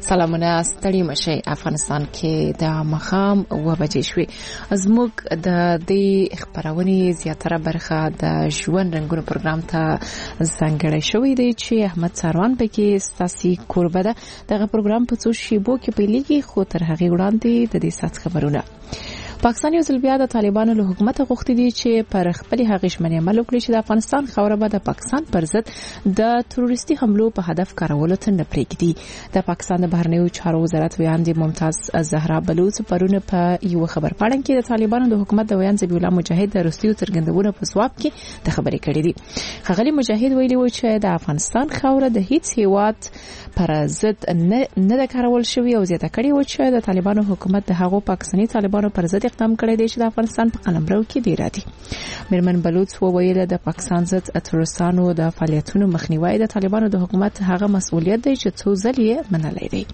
سلامونه ستړي مشي افغانستان کې د مخام و بجې شوي زموږ د دې خبرونه زیاتره برخه د ژوند رنگونو پروګرام ته ځانګړی شوی دی چې احمد ساروان پکې ستاسي قربه ده دغه پروګرام په څو شیبو کې پیلېږي خو تر هغه وړاندې د دې سات خبرونه پاکستان یو ځل بیا د طالبانو له حکومت غوښتي دي چې پر خپل هغه شمنې عمل وکړي چې د افغانستان خوره به د پاکستان پر ضد د تروریستي حملو په هدف کارولو ته نه پرېږدي د پاکستان د بهرنیو چارو وزارت ویاندې ممتاز زهرا بلوچ پرونه په یو خبر پاڼه کې د طالبانو د حکومت د ویان ذبیح الله مجاهد د رستیو څرګندونه په ځواب کې د خبرې کړې دي خغلی مجاهد ویلي و چې د افغانستان خوره د هیڅ هیواد پر ضد نه د کارول شوی او زیاته کړې و چې د طالبانو حکومت د هغو پاکستاني طالبانو پر ضد اقدام کړی دی چې د افغانستان په قلمرو کې دی راځي میرمن بلوچ وویل د پاکستان ضد تروریستانو د فعالیتونو مخنیوي د طالبانو د حکومت هغه مسؤلیت دی چې څو ځله یې منلای دی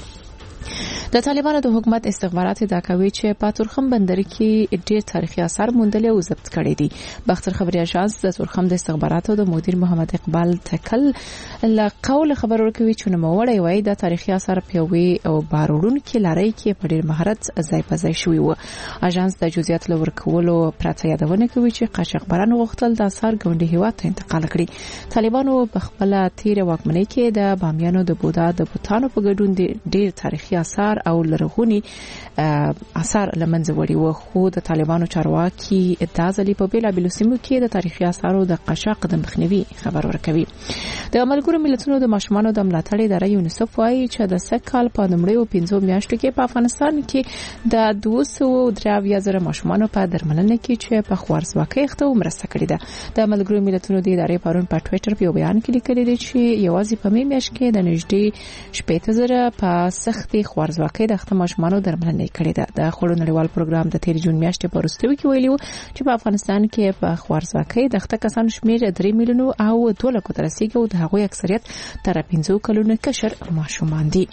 د طالبانو د حکومت استخبارات دا کوي چې په تورخم بندر کې ډېر تاریخي آثار موندل او ضبط کړي دي بختر خبري اژانس د تورخم د استخباراتو د مدیر محمد اقبال تکل له قول خبر ورکوي چې نو وړي وای د تاریخي آثار پیوي او بارورون کې لاري کې په ډېر مهارت ځای په ځای شوی و اژانس د جزئیات لور کولو پراته یادونه کوي چې قاچاقبرانو غوښتل د آثار ګوندي هیواد ته انتقال کړي طالبانو په خپل تیر واکمنۍ کې د بامیانو د بودا د بوتانو په ګډون ډېر تاریخي آثار او لرغونی آثار لمنځه وړي و خو د طالبانو چارواکي د ځلې په بیلابیلو سیمو کې د تاریخي آثارو د قاچاق د مخنیوي خبر ورکوي د ملګرو ملتونو د ماشومانو د ملاتړ ادارې یونیسف وايي چې د سکهال په نومړیو 15 میاشتو کې په افغانستان کې د 203,000 ماشومانو په درملنه کې چې په خوارزواکۍ اخته مرسته کړې ده د ملګرو ملتونو د ادارې پرون په ټوئیټر په بیان کې لیکلي دي چې یوازې په میاشت کې د نږدې 80,000 په سختي خوارزواکۍ د اخته ماشومانو درملنه کړې ده د خړو نړیوال پروګرام د 13 جون میاشتې په وروستیو کې ویلي چې په افغانستان کې په خوارزواکۍ د اخته کسانو شمېر 3 میلیون او 2 لک ته رسیدي او د هغوی اکثریت تر 15 کلونو کشر ماشومان دي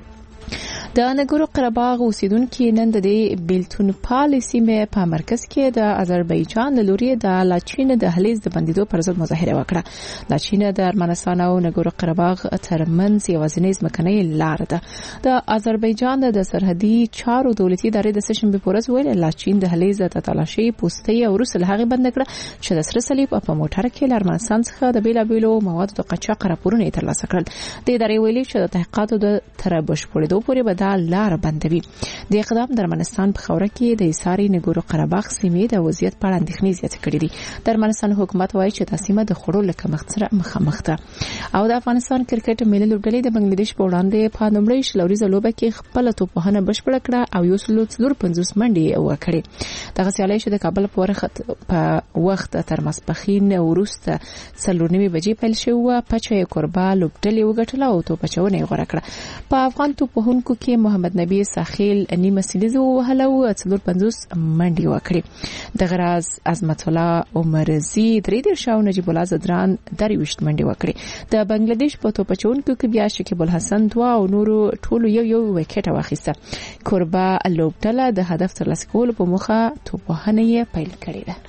د نګورو قرهباغ اوسیدونکو نن د بیلتون پالیسي مې په مرکز کې د آذربایجان لوري د لاچین د دهلیز د بندیدو پر ضد مظاهره وکړه لاچین د ارمنستان او نګورو قرهباغ ترمنځ یوازینی ځمکنۍ لار ده د آذربایجان د سرحدي چارو دولتي ادارې د سشن په پورز ویل لاچین د دهلیز د تلاشي پوسټي او رسل هغه بند کړه چې د سره صلیب په موټر کې د ارمنستان څخه د بیلابیلو موادو د قاچاق راپورونه ترلاسه کړل د ادارې ویلي چې د تحقیقاتو د تربش پوریدو پورې دا لار بندوي د اقدام د ارمنستان په خوره کې د ایساري نګورو قرهباغ سیمې د وضعیت په اړه اندېښنې زیاتې کړې دي د ارمنستان حکومت وایي چې د سیمه د خړو له کمښت سره مخامخ ده او د افغانستان کرکټ ملي لوبډلې د بنگلاديش په وړاندې په نومړی شلوريزه لوبه کې خپل توپخانه بشپړه کړه او یو سلو 450 منډې وکړې دغه سیالي چې د کابل په وخت تر ماسپخین وروسته 4:30 بجې پیل شوه پچې کوربا لوبډلې وګټله او توپچونه یې غوړه کړه په افغان توپخونکو کې محمد نبی ساحل نیمه سیلیزو وهله او 450 منډې وکړې د غراز عظمت الله عمرزي 3 شاو نجیب الله زدران 23 منډې وکړې د بنگلاديش په توپچونکو کې بیا شکیب الحسن 2 او نورو ټولو یو وکټ واخیسته کوربا لوبډله د هدف ترلاسه کولو په موخه توپخانه یې پیل کړې ده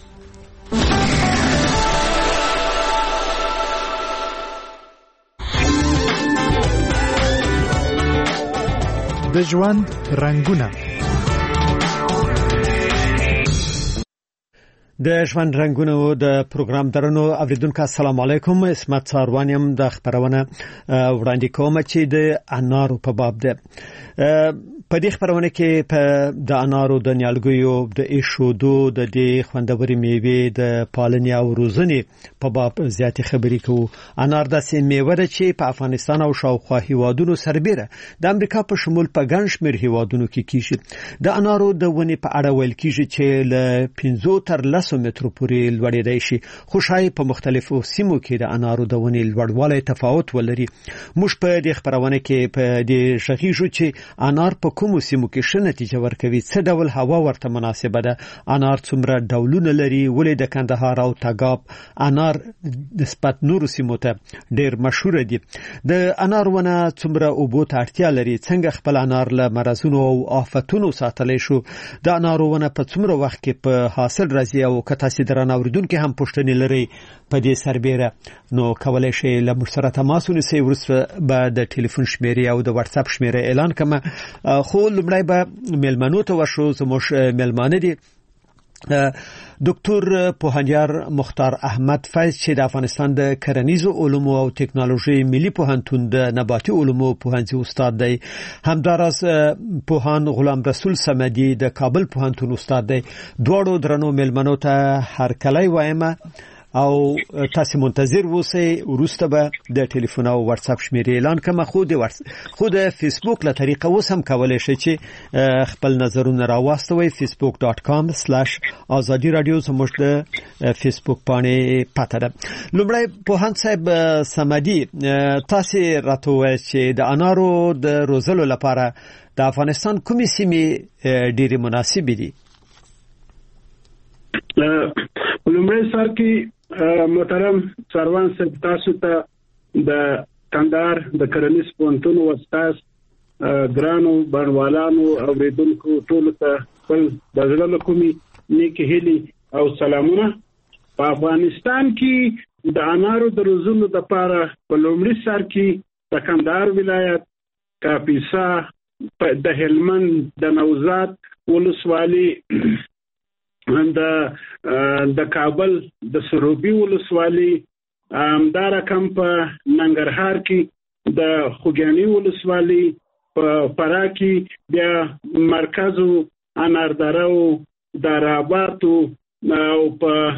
د ژوند رنگونه د ژوند رنگونه د پروګرام درنو اوریدونکو السلام علیکم اسمت ساروانیم د خبرونه وړاندې کوم چې د انارو په باب ده په دې خبرونه کې په د انارو د نیالګیو د ایشودو د دې خوندوري میوې د پالنې او روزنې په باب زیاتې خبرې کوو انار د میوه ده چې په افغانستان او شاوخوا هیوادونو سربېره د امریکا په شمول په ګڼ شمېر هیوادونو کې کیږي د انارو د ونې په اړه ویل کیږي چې له 15 تر 10 مترو پورې لوړېدای شي خو شاید په مختلفو سیمو کې د انارو د ونې لوړوالی تفاوت ولري موږ په دې خبرونه کې په دې شخصي چې انار په کوم سیمو کې ښه نتیجه ورکوي؟ څه ډول هوا ورته مناسبه ده؟ انار څومره ډولونه لري؟ ولې د کندهار او تګاب انار نسبت نورو سیمو ته ډیر مشهور دي؟ د انار ونه څومره اوبو ته اړتیا لري؟ څنګه خپل انار له مرزونو او آفتونو ساتلی شو؟ د انار ونه په څومره وخت کې په حاصل راځي؟ او که تاسو درنه اوریدونکو هم پوښتنې لري په دې سربېره نو کولای شئ له موږ سره تماس ونیسئ. وروسته به د ټلیفون شمیرې او د واتس اپ شمیرې اعلان کوم. خو لومړی به میلمنو ته ورشو. زموږ میلمانه دي ډاکټر پوهنیار مختار احمد فیض چې د افغانستان د کرنیزو علومو او ټکنالوژي ملي پوهنتون د نباتي علومو پوهنځي استاد دی. همداراز پوهان غلام رسول صمدي د کابل پوهنتون استاد دی. دواړو درنو میلمنو ته هرکلی وایم او تاسو منتظر اوسئ. وروسته به د ټلیفون او واتس اپ شمیرې اعلان کوم. خو د فیسبوک له طریقه اوس هم کولای شئ چې خپل نظرونه راوستوي. facebook.com/azadi radio زموږ د فیسبوک باندې پته ده. لومړی پوهان صاحب صمدي، تاسو راته وایئ چې د انارو د روزلو لپاره د افغانستان کومې سیمې ډېرې مناسبې دي؟ لومړی سر کې محترم سروان صاحب، تاسو ته د کندهار د کرنیز پوهنتون استاد ګرانو بڼوالانو او اوریدونکو ټولو ته خپل د زړه له کومې نیکې هیلې او سلامونه. په افغانستان کې د انارو د روزلو لپاره په لومړي سر کې د کندهار ولایت، کاپیسا، د هلمند د نوزاد ولسوالي، د کابل د سروبي ولسوالي، همدارکم په ننګرهار کې د خوږیاڼي ولسوالي، په فراه کې بیا مرکزو اناردارو، داراباتو، او په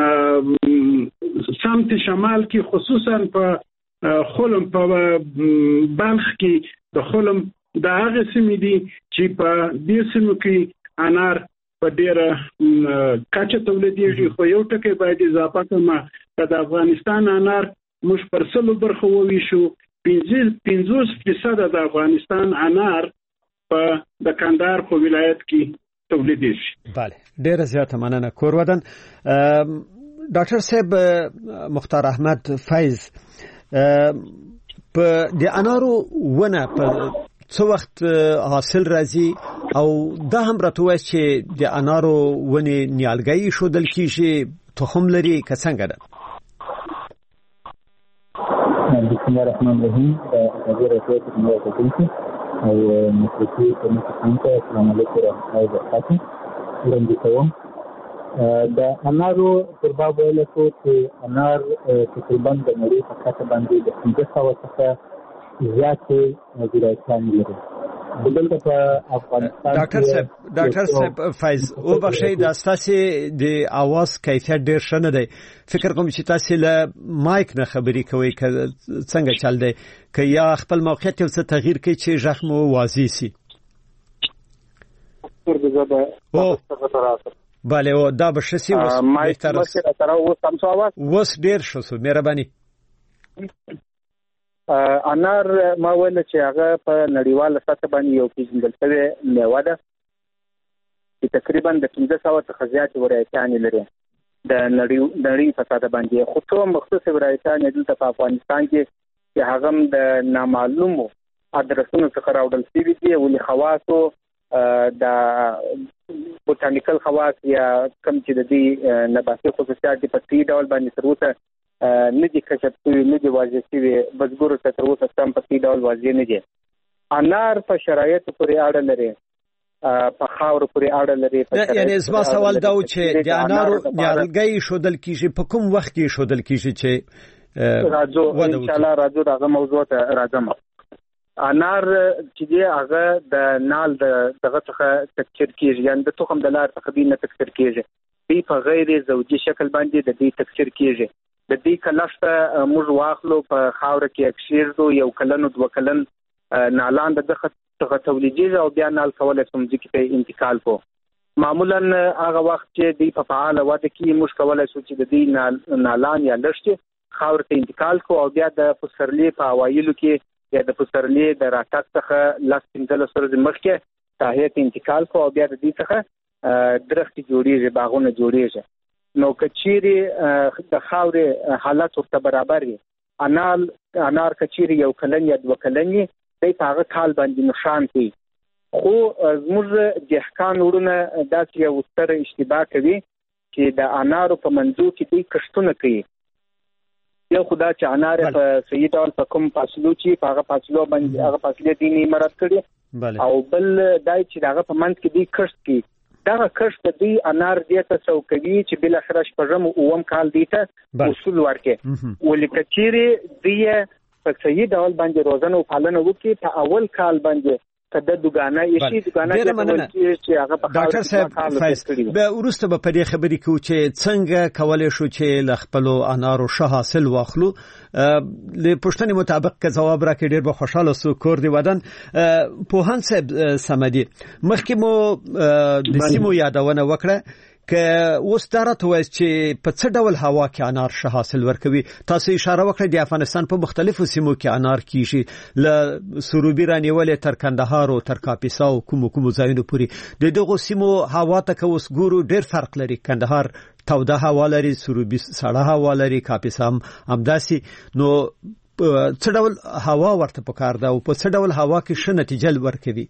سمت شمال کې خصوصا په خلم په بلخ کې د خلم د هغه سیمې دي چې په دې سیمو کې انار په ډیره کچه تولیدېږي. خو یو ټکی باید اضافه کړم چې د افغانستان انار موږ پر سلو برخو وویشو. 50% د افغانستان انار په د کندهار په ولایت کې تولیدېږي. بله، ډیره زیاته مننه. کور ودان ډاکټر صاحب مختار احمد فیض، په د انارو ونه په څو وخت حاصل راځي او دا هم راته وایي چې د انارو ونې نیالګي شودل کیږي، تخم لري که څنګه ده؟ بسم الله الرحمن الرحیم. د راټول کوونکی او مسلکي کوونکی السلام علیکم ورحمۃ اللہ وبرکاتہ. وړاندې کوم د انارو پر باب ویل شو چې انار تقریبا د نړۍ په کچه باندې د 500 څخه زیاتې ولایتونه لري. دلته په افغانستان ډاکټر صاحب فیض او بخښي د تاسو د आवाज کیفیت ډیر ښه نه دی. فکر کوم چې تاسو له مایک نه خبرې کوئ که څنګه چل دی، که یا خپل موقعیت یو څه تغییر کړئ چې غږ مو واضح شي. بله، او دا به ښه شي. اوس ډیر ښه شو، مهرباني. انار ما ویل چې هغه په نړیواله سطح باندې یو پیژندل شوی میوه ده چې تقریبا د 500 څخه زیاتې ورایتیانې لري د نړۍ په سطح باندې. خو څو مخصوص ورایتیانې دلته په افغانستان کې چې هغه د نامعلومو ادرسونو څخه راوړل شوي دي، ولې خواصو د بوټانیکل خواص یا کوم چې د دې نباتي خصوصیات په دې ډول باندې تر اوسه نه دي کشف شوي، نه دي واضح شوي، بزګرو ته تر اوسه هم په دې ډول واضح نه دي. انار په شرایطو پورې اړه لري، په خاورو پورې اړه لري. یعنی زما سوال دا و چې د انارو نیالګي شودل کیږي په کوم وخت کې شودل کیږي چې راځو ان شاء الله راځو دغه موضوع ته راځم. انار چې دی هغه د نال دغه څخه تکثیر کیږي، یعنی د تخم د لار څخه نه تکثیر کیږي، دی په غیر زوجي شکل باندې د دې تکثیر کیږي. د دې کلشته موږ واخلو په خاور کې اکشیرزو یو کلن او 2 کلن نالان دغه څخه تولیدېږي او بیا نال کولای شم چې په انتقال کو. معمولا هغه وخت چې دی په فعاله وده کې موږ کولای شو چې د دې نالان یا لشته خاور ته انتقال کو او بیا د پسرلی په اوایلو کې یا د پسرلي د راتګ څخه 15 ورځې مخکې ساحې ته انتقال کو او بیا د دې څخه درختي جوړیږي، باغونه جوړیږي. نو کچيري د خاورې حالت ورته برابر وي، انار کچيري یو کلن یا 2 کلن دی په هغه کال باندې نشان کوي. خو زموږ دهقان ورونه داسې یو ستر اشتباه کوي چې د انارو په منځو کې دوی کښتونه کوي. یو خدا چې انار په صحیح ډول په کوم فاصلو چې په هغه فاصلو باندې هغه فاصلې دي نه مراد کړي، او بل دای چې هغه په منځ کې دوی کښت کوي. دغه کښت دوی انار دې ته څو کوي چې بل اخر شپږم اوم کال دی ته اصول ورکې، ولکه چیرې دوی په صحیح ډول باندې روزنه او پالنه وکړي. په اول کال باندې کده دګانه یشي دګانه چې هغه په ډاکټر صاحب فایز به ورسته به په دې خبرې کې چې څنګه کولای شو چې ل خپل انارو شه حاصل واخلو. له پښتني مطابق که جواب راکړي ډېر به خوشاله سو کور دی ودان. پوهان صاحب سمدي مخکې مو د سیمو یادونه وکړه که اوس درته وایي چې په څه ډول هوا کې انار شه حاصل ورکوي. تاسو اشاره وکړه د افغانستان په مختلفو سیمو کې انار کیږي، ل سروبي رانیولې تر کندهار او تر کاپیسا او کوم ځایونو پورې. د دغه سیمو هوا ته که اوس ګورو ډېر فرق لري. کندهار توده هوا لري، سروبي سړه هوا لري، کاپیسا هم داسې. نو څه ډول هوا ورته پکار ده او په څه ډول هوا کې ښه نتیجه ورکوي؟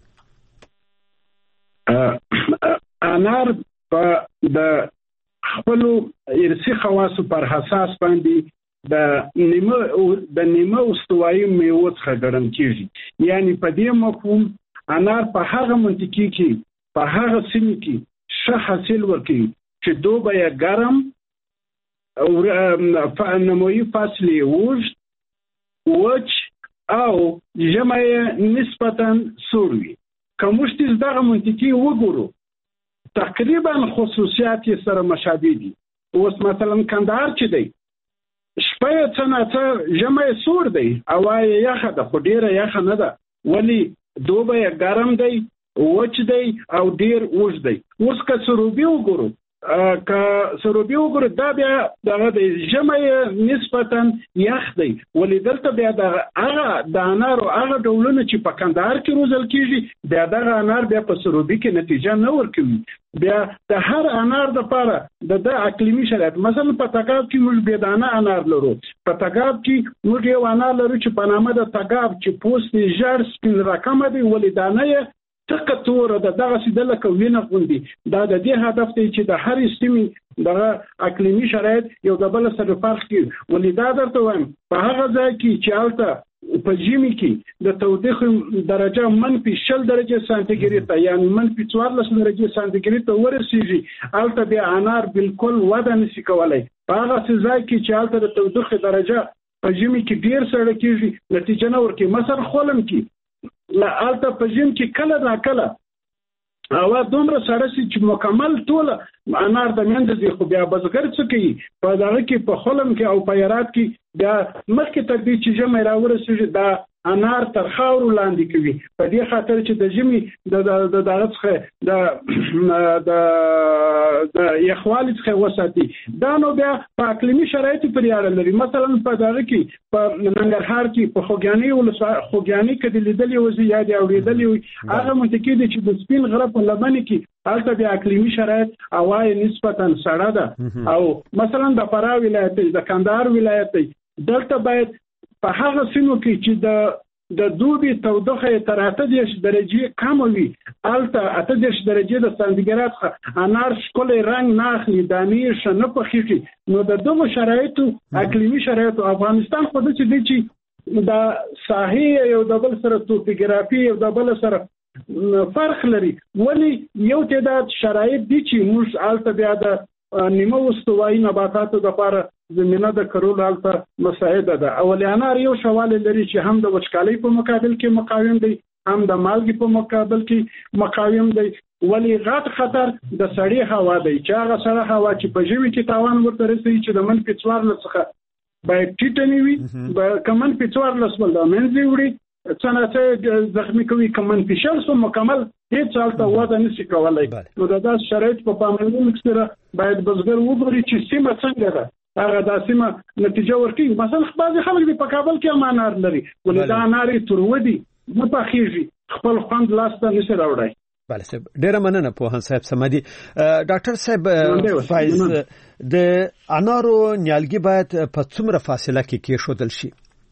انار په د خپل ارثي خواصو پر اساس باندې د نیمه استوایي میوه څخه ګڼل کیږي. یعنی په دې مفهوم انار په هغه منطقي کې په هغه سیمه کې ښه حاصل ورکوي چې دوبه یې ګرم او نموي فاصلې وچ او ژمی یې نسبتا سوړ وي. که موږ دغه منطقي وګورو تقریبا خصوصیات یې سره مشابه دي. اوس مثلا کندهار چې دی شپه یې څه نه څه ژمی یې سوړ دی، هوا یې یخه ده خو ډېره یخه نه ده، ولې دوبه یې ګرم دی، وچ دی او ډېر اوږد دی. اوس که سروبي وګورو دا بیا دغه د ژمی نسبتا یخ دی، ولې دلته بیا د انارو هغه ډولونه چې په کندهار کې روزل کیږي بیا دغه انار بیا په سروبي کې نتیجه نه ورکوي. بیا د هر انار دپاره د اقلیمي شرایط، مثلا په تګاب کې موږ بېدانه انار لرو. په تګاب کې موږ یو انار لرو چې په نامه د تګاب چې پوست یې ژړ سپین رقمه دی، ولې دانه یې تکه توره ده، دغسې ده لکه وینه غوندي. دا د دې هدف دی چې د هرې سیمې دغه اقلیمي شرایط یو د بل سره فرق کړي. ولې دا درته وایم په هغه ځای کې چې هلته په ژمي کې د تودوخې درجه -20 درجې سانتیګریډ ته یعنی -14 درجې سانتیګریډ ته ورسیږي، هلته بیا انار بالکل وده نشي کولی. په هغه ځای کې چې هلته د تودوخې درجه په ژمي کې ډېر سړه کېږي نتیجه نه ورکوي. مثلا خولم کې هلته په ژمي کې کله ناکله هوا دومره سړه شي چې مکمل ټوله انار د منځه ځي، خو بیا بزګر څه کوي په دغه کې په خلم کې او په هرات کې بیا مخکې تر دې چې ژمی راورسېږي دا انار تر خاورو لاندې کوي، په دې خاطر چې د ژمي د دغه څخه د یخوالي څخه وساتي. دا نو بیا په اقلیمي شرایطو پورې اړه لري. مثلا په دغه کې په ننګرهار کې په خوږیاني کې د لیدلې وځي یا د اورېدلې وي هغه منطقي دی چې د سپین غره په لمنې کې هلته بیا اقلیمي شرایط هوا یې نسبتا سړه ده. او مثلا د فراه ولایت د کندهار ولایت دلته باید په هغه سیمو کې چې د دوبي تودوخه تر 38 درجې کم وي، هلته 38 درجې د سانتیګریډ څخه انار ښکلی رنګ نه اخلي، دانې ښه نه پخېږي. نو د دغو شرایطو اقلیمي شرایطو افغانستان خو داسې دی چې د ساحې یو د بل سره توپوګرافي یو د بل سره فرق لري، ولې یو تعداد شرایط دي چې موږ هلته بیا د نیمه استوایي نباتاتو دپاره زمینه د کرلو هلته مساعده ده. اولې انار یو شواله لري چې هم د وچکالۍ په مقابل کې مقاوم دی، هم د مالګې په مقابل کې مقاوم دی. ولې غټ خطر د سړې هوا دی چې هغه سړه هوا چې په ژمي کې تاوان ورته رسوي چې د -14 څخه باید ټیټه نه وي، که -14 ول د منځه وړي څه نه څه زخمي کوي، که -6 مکمل هیڅ هلته وده نشي کولی. نو د داسې شرایط په پاملرنه کې سره باید بزګر وګوري چې سیمه څنګه ده، هغه داسمه نتیجه ورکړي. مثلا بعضي خلک په کابل کې هم انار لري ولې دا انار ترودي نه پخېږي خپل خوند لاس ته نشي راوړی. بله صاحب ډیره مننه پوهان صاحب سمدي. ډاکټر صاحب فایز د انارو نیالګي باید په څومره فاصله کې کېښودل شي؟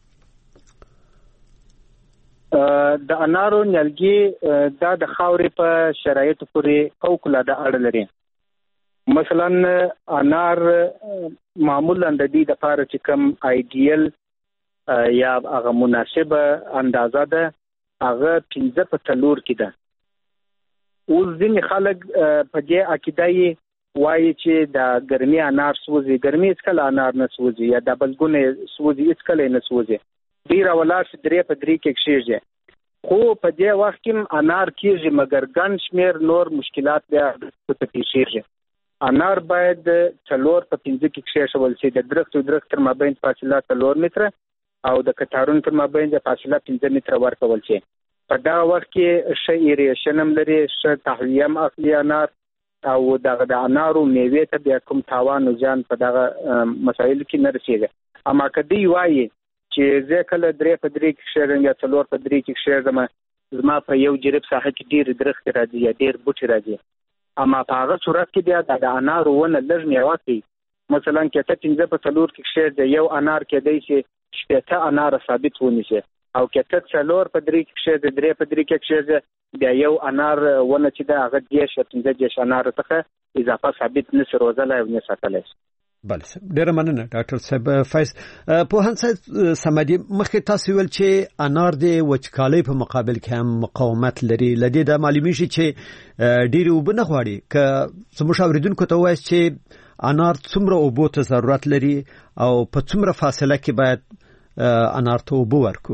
د انارو نیالګي دا د خاورې په شرایطو پورې فوق‌العاده اړه لري. مثلا انار معمولا د دې لپاره چې کوم آیډیل یا هغه مناسبه اندازه ده هغه 15 په 3 کې ده. اوس ځینې خلک په دې عقیده یې وایي چې د ګرمي انار سوځي، ګرمي هیڅکله انار نه سوځي یا د بلګونه سوځي هیڅکله نه سوځي، ډېر ولاړ چې 3 په 3 کې کېږي. خو په دې وخت کې انار کېږي مګر ګڼ شمېر نور مشکلات بیا ته پیښیږي. انار باید 4 په 5 کې کېښول شي. د درخت او درخت تر مابین فاصله 4 متره او د کټارون تر مابین فاصله 5 متره ورکول شي. په دا وخت کې ښه ایریشن هم لري، ښه تهویه هم اخلي انار او د انارو میوې ته بیا کوم تاوان او زیان په دغه مسایلو کې نه رسېږي. اما که دوی وایي چې زه کله 3 په 3 کې کېږم یا 4 په 3 کې کېږم، زما په یو جریب ساحه کې ډېر درخت راځي یا ډېر بوټي راځي، اما په هغه صورت کې بیا د انارو ونه لږ میوه کوي. مثلا که ته 15 په 4 کې کېږي یو انار کېدی شي 8 انار ثابت ونیسي، او که ته 4 په 3 کې کېږي 3 په 3 کې کېږي بیا یو انار ونه چې دا هغه 10 انار ته اضافه ثابت نشي روزلای او نه ساتلای. بله ډیره مننه ډاکټر صاحب. فایز پوهان صاحب سمدي مخکې تاسو ویل چې انار د وچکالۍ په مقابل کې هم مقاومت لري. لدې د معلومیږي چې ډېر اوبه نه غواړي. که زموږ اوریدونکو ته وایي چې انار څومره اوبو ته ضرورت لري او په څومره فاصله کې باید انار ته اوبه ورکو؟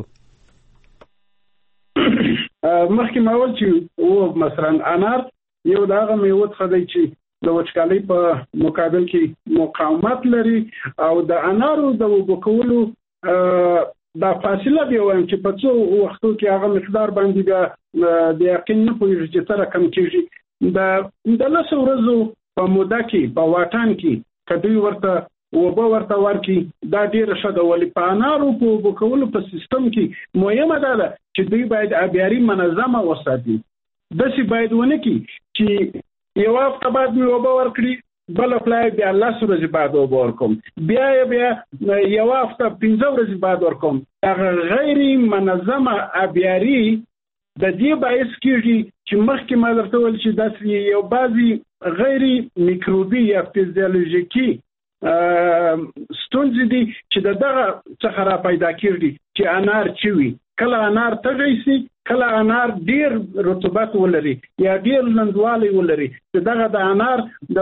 مخکې ما ویل چې مثلا انار یو دغه میوه څخه دی چې د وچکالۍ په مقابل کې مقاومت لري او د انارو د اوبه کولو د فاصله دی وایم چې په څو وختو کې هغه مقدار باندې د یقین نه پوهیږي چې تر کم کېږي. د 10 ورځو په موده کې په واټن کې کدی ورته اوبه ورته ورکی دا ډیره ښه ده. ولې په انارو په اوبه کولو په سیستم کې مهمه ده چې دوی باید آبیاري منظمه وساتي. داسې باید ونه کړي چې یو هفته بعد مې اوبه ورکړي بل خپل بیا 10 ورځې بعد اوبه ورکوم، بیا یو هفته 15 ورځې بعد ورکوم. هغه غیر منظمه آبیاري د دې باعث کېږي چې مخکې ما درته ویل چې داسې یو بعضي غیر میکروبي یا فیزیولوژیکي ستونزې دي چې دغه څخه را پیدا کېږي چې انار چوي. کله انار تږی سي، کله انار ډیر رطوبت ولري یا ډیر لندوالی ولري. دغه د انار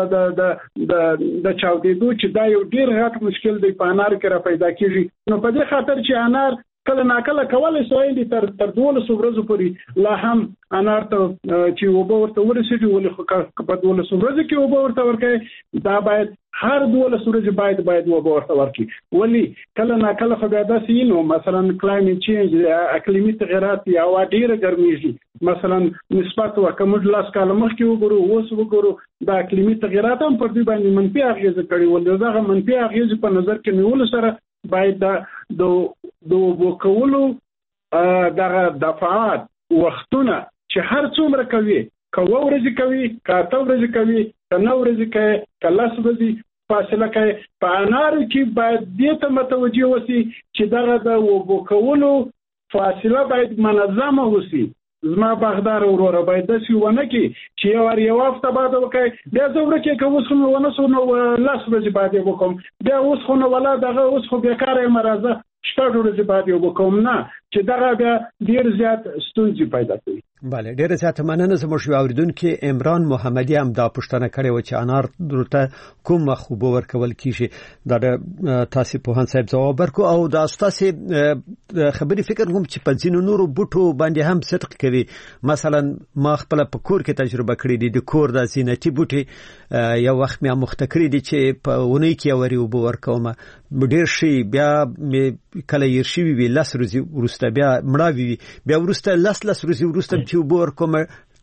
د چاودېدو چې دا یو ډیر غټ مشکل دی په انار کې را پیدا کېږي. نو په دې خاطر چې انار کله ناکله کولای شي تر 12 ورځې پورې لا هم انار ته چې اوبه ورته ورسېږي، ولې په 12 ورځې کې اوبه ورته ورکړي دا باید هر 12 ورځې باید اوبه ورته ورکړي. ولې کله ناکله خو بیا داسې نو مثلا کلایمټ چینج اقلیمي تغیرات یا هوا ډیره ګرمیږي. مثلا نسبت ورکوم لاس کاله مخکې وګورو اوس وګورو دا اقلیمي تغیرات هم پر دې باندې منفي اغیزه کړي. ولې دغه منفي اغیزه په نظر کې نیول سره باید د وکولو دغه دفعات وختونه چې هر څومره کوي، کوه ورځې کوي، کاته ورځې کوي، کنه ورځې کوي، کله ورځې فاصله کوي. په انارو کې باید دې ته متوجه وسی چې دغه د وکولو فاصله باید منظمه وسی. زما باغدار وروره باید داسې ونه کې چې یو هفته بعد وکړي بیا زه ورکې که اوس خو مې ونه سو نو 10 ورځې بعد یې وکړم، بیا اوس خو نو ولا دغه اوس خو بیکاره یم راځه 6 ورځې بعد یې وکړم. نه چې دغه بیا ډېر زیات ستونزې پیدا کوي. بله ډېره زیاته مننه. زموږ یو اورېدونکی عمران محمدي هم دا پوښتنه کړې وه چې انار درته کوم وخت اوبه ورکول کېږي. دا د تاسې پوهان صاحب ځواب ورکړو او دا ستاسې خبرې فکر کوم چې په ځینو نورو بوټو باندې هم صدق کوي. مثلا ما خپله په کور کې تجربه کړې دي. د کور د زینتي بوټي یو وخت مې اموخته کړي دي چې په اونۍ کې یو وارې اوبه ورکوم، ډېر شي بیا مې کله یې شوي وي 10 ورځې وروسته بیا مړاوي وي، بیا وروسته 10 ورځې وروسته چې اوبه ورکوم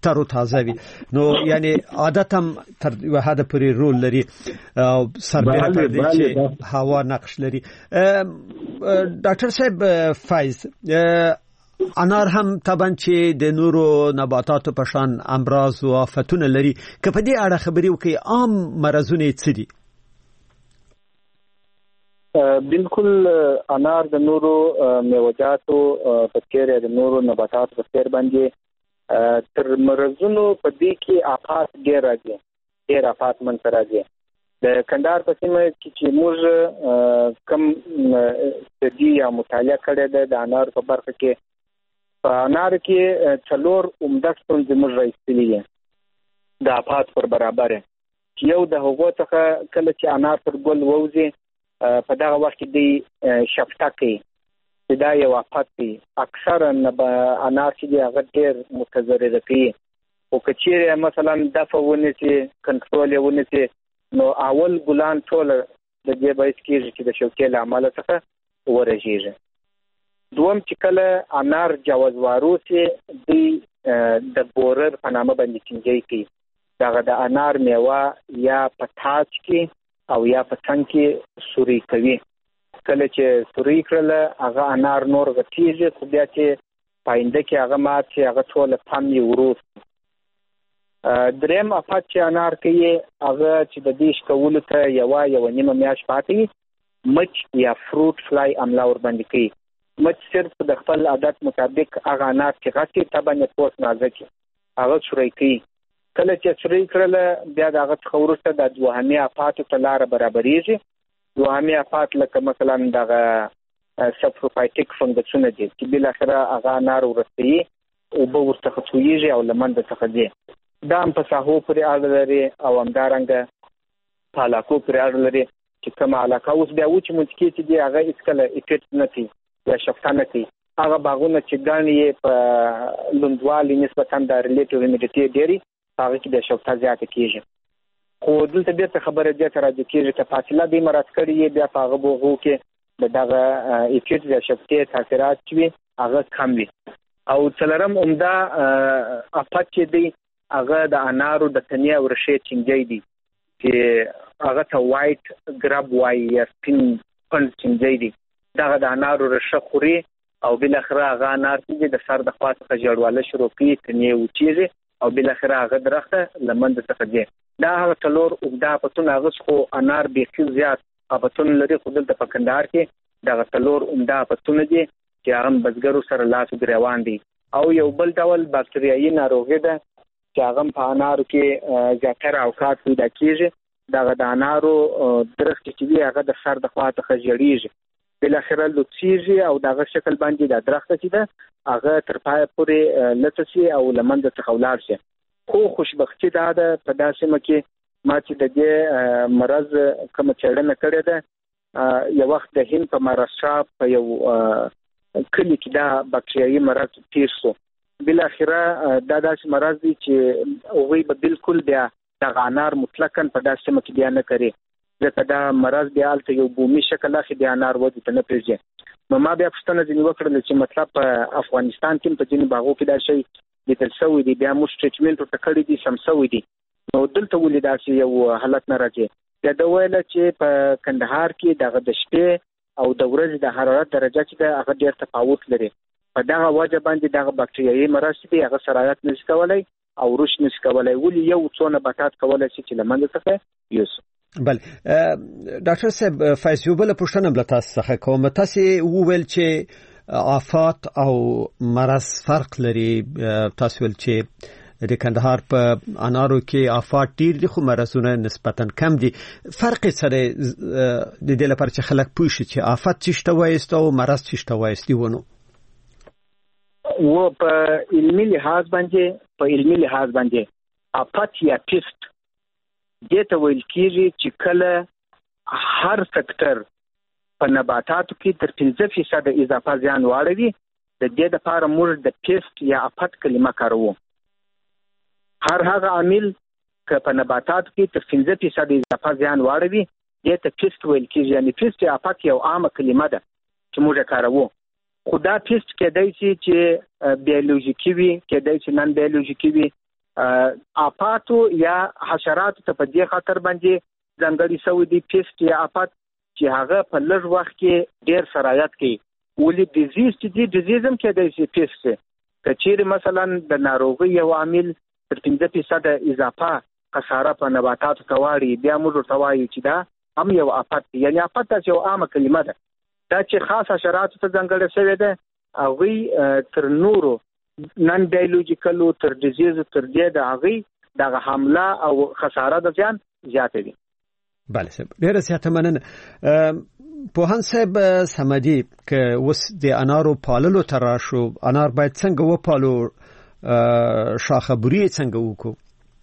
تر او تازه وي نو یعنی عادت هم تر یو حد پورې رول لري او سربېره تر دې چې هوا نقش لري. ډاکټر صاحب فایز انار هم طبعا چې د نورو نباتاتو په شان امراض او آفتونه لري که په دې اړه خبرې وکړي عام مرزونه څه دي؟ بالکل انار د نورو میوه‌جاتو په څیر د نورو نباتاتو په څیر باندې تر مرزونو په دې کې آفات ډېر راځي، ډېر آفات منځ راځي. د کندهار په سیمه کې چې موږ کم تدې یا مطالعه کړې ده د انار په برخه کې، په انار کې 4 عمده ستونزې موږ راایستلې دي د آفات پر برابر. یو د هغو څخه کله چې انار پر ګل ووځي په دغه وخت کې د شفتکې چې دا یو آفت دی. اکثره انار چې دی هغه ډېر متضرر کوي، او که چیرې مثلا دفع ونیسي، کنټرول یې ونیسي، نو اول ګلان ټول د دې باعث کېږي چې د شوکې له امله څخه ورژېږي. دوم چې کله انار جوازوارو چې دی د بورر په نامه باندې چینجی کوي، دغه د انار میوه یا په تاج کې او یا په څنګ کې سوري کوي. کله چې سوري کړله هغه انار نور غټیږي، خو بیا چې پاینده کې هغه مات چې هغه ټول پم یې وروست. دریم آفت چې انار کوي هغه چې د دې شکولو ته یوه نیمه میاشت پاتې مچ یا فروټ فلای حمله ورباندې کوي. مچ صرف د خپل عادت مطابق هغه انار چې غټي طبعا یې پوست نازک هغه چوری کوي. کله چې چوری کړله بیا د هغه څخه وروسته د دوهمي آفاتو ته لاره برابریږي. دوهمي آفات لکه مثلا دغه سپروفایټیک فنګسونه دي چې بالاخره هغه انار ورستوي، اوبه ورڅخه تویږي او له منځه څخه ځي. دا هم په ساحو پورې اړه لري او همدارنګه په علاقو پورې اړه لري چې کومه علاقه اوس بیا وچې مځکې چې دي هغه هېڅکله افیکټ نه کوي یا شفته نه کوي. هغه باغونه چې ګڼې یې په لوندوالي نسبتا د ریلیټیو هیومیډیټي ډېري هغه کې بیا شفته زیاته کېږي. خو دلته بېرته خبره دې ته راجع کېږي که فاصله دې مراعات کړې یې بیا په هغه بوغو کې د دغه افیکټ یا شفتې تاثیرات چې وي هغه کم وي. او څلورم عمده آفت چې دی هغه د انارو د تنې او ریښې چینجی دی چې هغه ته وایټ ګراب وایي یا سپین پنډ چینجی دی. دغه د انارو ریښه خوري او بالاخره هغه انار چې د سر د خوا څخه ژړواله شروع کوي، تنې وچیږي او بالاخره هغه درخته له منځه څخه ځي. دا هغه 4 عمده آفتونه هغه خو انار بیخي زیات آفتونه لري، خو دلته په کندهار کې دغه 4 عمده آفتونه دي چې هغه بزګرو سره لاس ګریوان دي. او یو بل ډول باکتریایي ناروغي ده چې هغه په انارو کې زیاتره اوقات پیدا کېږي. دغه د انارو درخت چې دی هغه د سر د خوا څخه ژړېږي، بالاخره لوڅېږي او دغه شکل باندې د درخت چې ده هغه تر پایه پورې لڅ شي او له منځه څخه ولاړ شي. خو خوشبختي دا ده په دا سیمه کې ما چې د دې مرض کومه څېړنه کړې ده، یو وخت د هند په مهاراشټرا په یو کلي کې دا باکتریایي مرض تیر شو. بالاخره دا داسې مرض دی چې هغوی به بالکل بیا دغه انار مطلقاً په دا سیمه کې بیا نه کوي، ځکه دا مرض بیا هلته یو بومي شکل اخلي، بیا انار ودې ته نه پرېږدي. نو ما بیا پوښتنه ځینې وکړله چې مطلب په افغانستان کې په ځینې باغو کې دا شی لیدل شوی دی، بیا موږ ټریټمنټ ورته کړی دی، سم شوی دی، نو دلته ولې داسې یو حالت نه راځي. بیا ده ویله چې په کندهار کې دغه د شپې او د ورځې د حرارت درجه چې ده هغه ډېر تفاوت لري. په دغه وجه باندې دغه باکتریایي مرض چې دی هغه سرایت نشي کولی او رشد نشي کولی. ولې یو څو نباتات کولی شي چې له منځه څخه یوسو. بله ډاکټر صاحب فایز یو بله پوښتنه بله تاسو څخه کوم. تاسې وویل چې آفات او مرض فرق لري. تاسو ویل چې د کندهار په انارو کې آفات ډیر دي خو مرضونه نسبتا کم دي. فرق سره د دې لپاره چې خلک پوه شي چې آفات څه شته وایست او مرض څه شته وایست ونه و په علمي لحاظ باندې آفات یا پیست دې ته ویل کېږي چې کله هر سکتر په نباتاتو کې تر 15% اضافه زیان واړوي. د دې لپاره موږ د پیست یا آفت کلمه کاروو. هر هغه عامل که په نباتاتو کې تر 15% اضافه زیان واړوي دې ته پیست ویل کېږي. یعنی پیست یا آفت یو عامه کلمه ده چې موږ کاروو. خو دا پیست کېدای شي چې بیولوژیکي وي، کېدای شي نن بیولوژیکي وي، آفاتو یا حشراتو ته په دې خاطر باندې ځانګړي شوی دی پیسټ یا آفات چې هغه په لږ وخت کې ډېر سرایت کوي. ولې ډیزیز چې دی ډیزیزم کې دی چې پیسټ کچیر مثلا د ناروغي یو عامل تر 15% اضافه خساره په نباتاتو تواړي بیا موږ توایي چې دا هم یو آفت دی. یعنی آفت یو عامه کلمه ده دا چې خاص حشراتو ته ځانګړې شوی ده هغه تر نورو نن بایولوژیکلو تر ډیزیز تر دې د هغه د حمله او خساره د ځان زیات دي. بله صاحب ډیره زیاته مننه. پوهان صاحب سمدي که وس د انارو پاللو تر شو انار باید څنګه وپالو شاخه بوري څنګه وکړو؟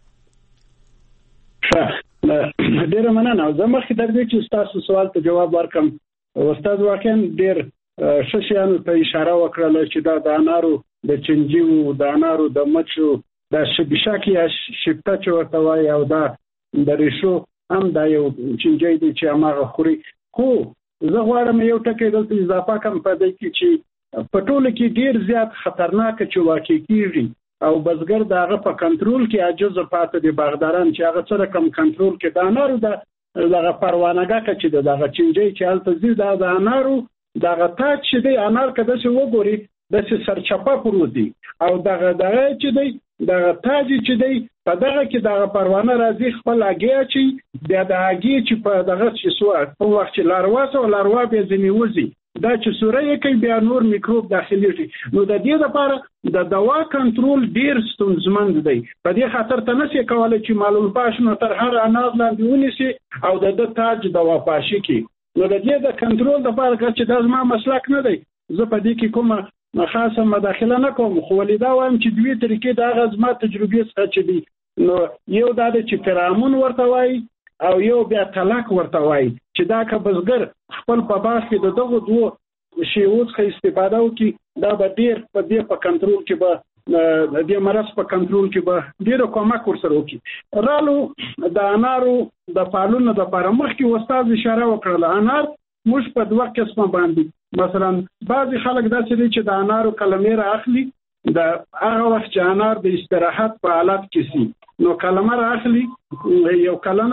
ډیره مننه. زه مخکې تر دې چې تاسو سوال ته جواب ورکم استاد واقعا ډیر ښه شیانو ته اشاره وکړه چې دا د انارو د چنجیو د انارو د مچو د شبشاکي یا شپته چې ورته وایي او دا د ریشو هم دا یو چنجی دی چې هغه خوري. خو زه غواړم یو ټکی دلته اضافه کوم په دې کې چې په ټوله کې ډیر زیات خطرناک چې واقع کیږي او بزګر دغه په کنټرول کې عاجز پاتې دي. باغداران چې هغه سره کم کنټرول کې د انارو دغه پروانګه چې دغه چنجی چې هلته زی د انارو دغه تاج چې دی انار کده چې وګوري د سرچپه پروت دی او دغه چې دی دغه تاج چې دی په دغه کې دغه پروانه راځي خپل اگې چې د اگې چې په دغه چې سو په وخت چې لاروا به ځنی وځي دا چې سورې کې بیا نور میکروب داخليږي. نو د دې لپاره د دوا کنټرول ډیر ستونزمن دی. په دې خاطر ته نشي کولای چې معلوم پاشنو تر هر اناز لاندې ونیسي او د تاج دوا پاشي کې. نو د دې د کنټرول لپاره چې دا زما مسلک نه دی زه په دې کې کومه خاصه مداخله نه کوم. خو ولیدا وایم چې دوی طریقې د غزما تجربې څخه چې دي نو یو دا چې فرامون ورته وایي او یو بیا طلاق ورته وایي چې دا که بزګر خپل په باغ کې دغه دوه شیوه څخه استفاده وکړي دا به ډیر په دې په کنټرول کې به د دې مرض په کنټرول کې به ډیر کومک ورسره وکړي. رالو د انارو د پالونو د لپاره مخکې استاد اشاره وکړه انار موږ په دوه قسمه باندې مثلا بعضی خلک داسې دي چې د انارو کلمې را اخلي د هغه وخت چې انار د استراحت په حالت کې سي نو کلمه را اخلي یو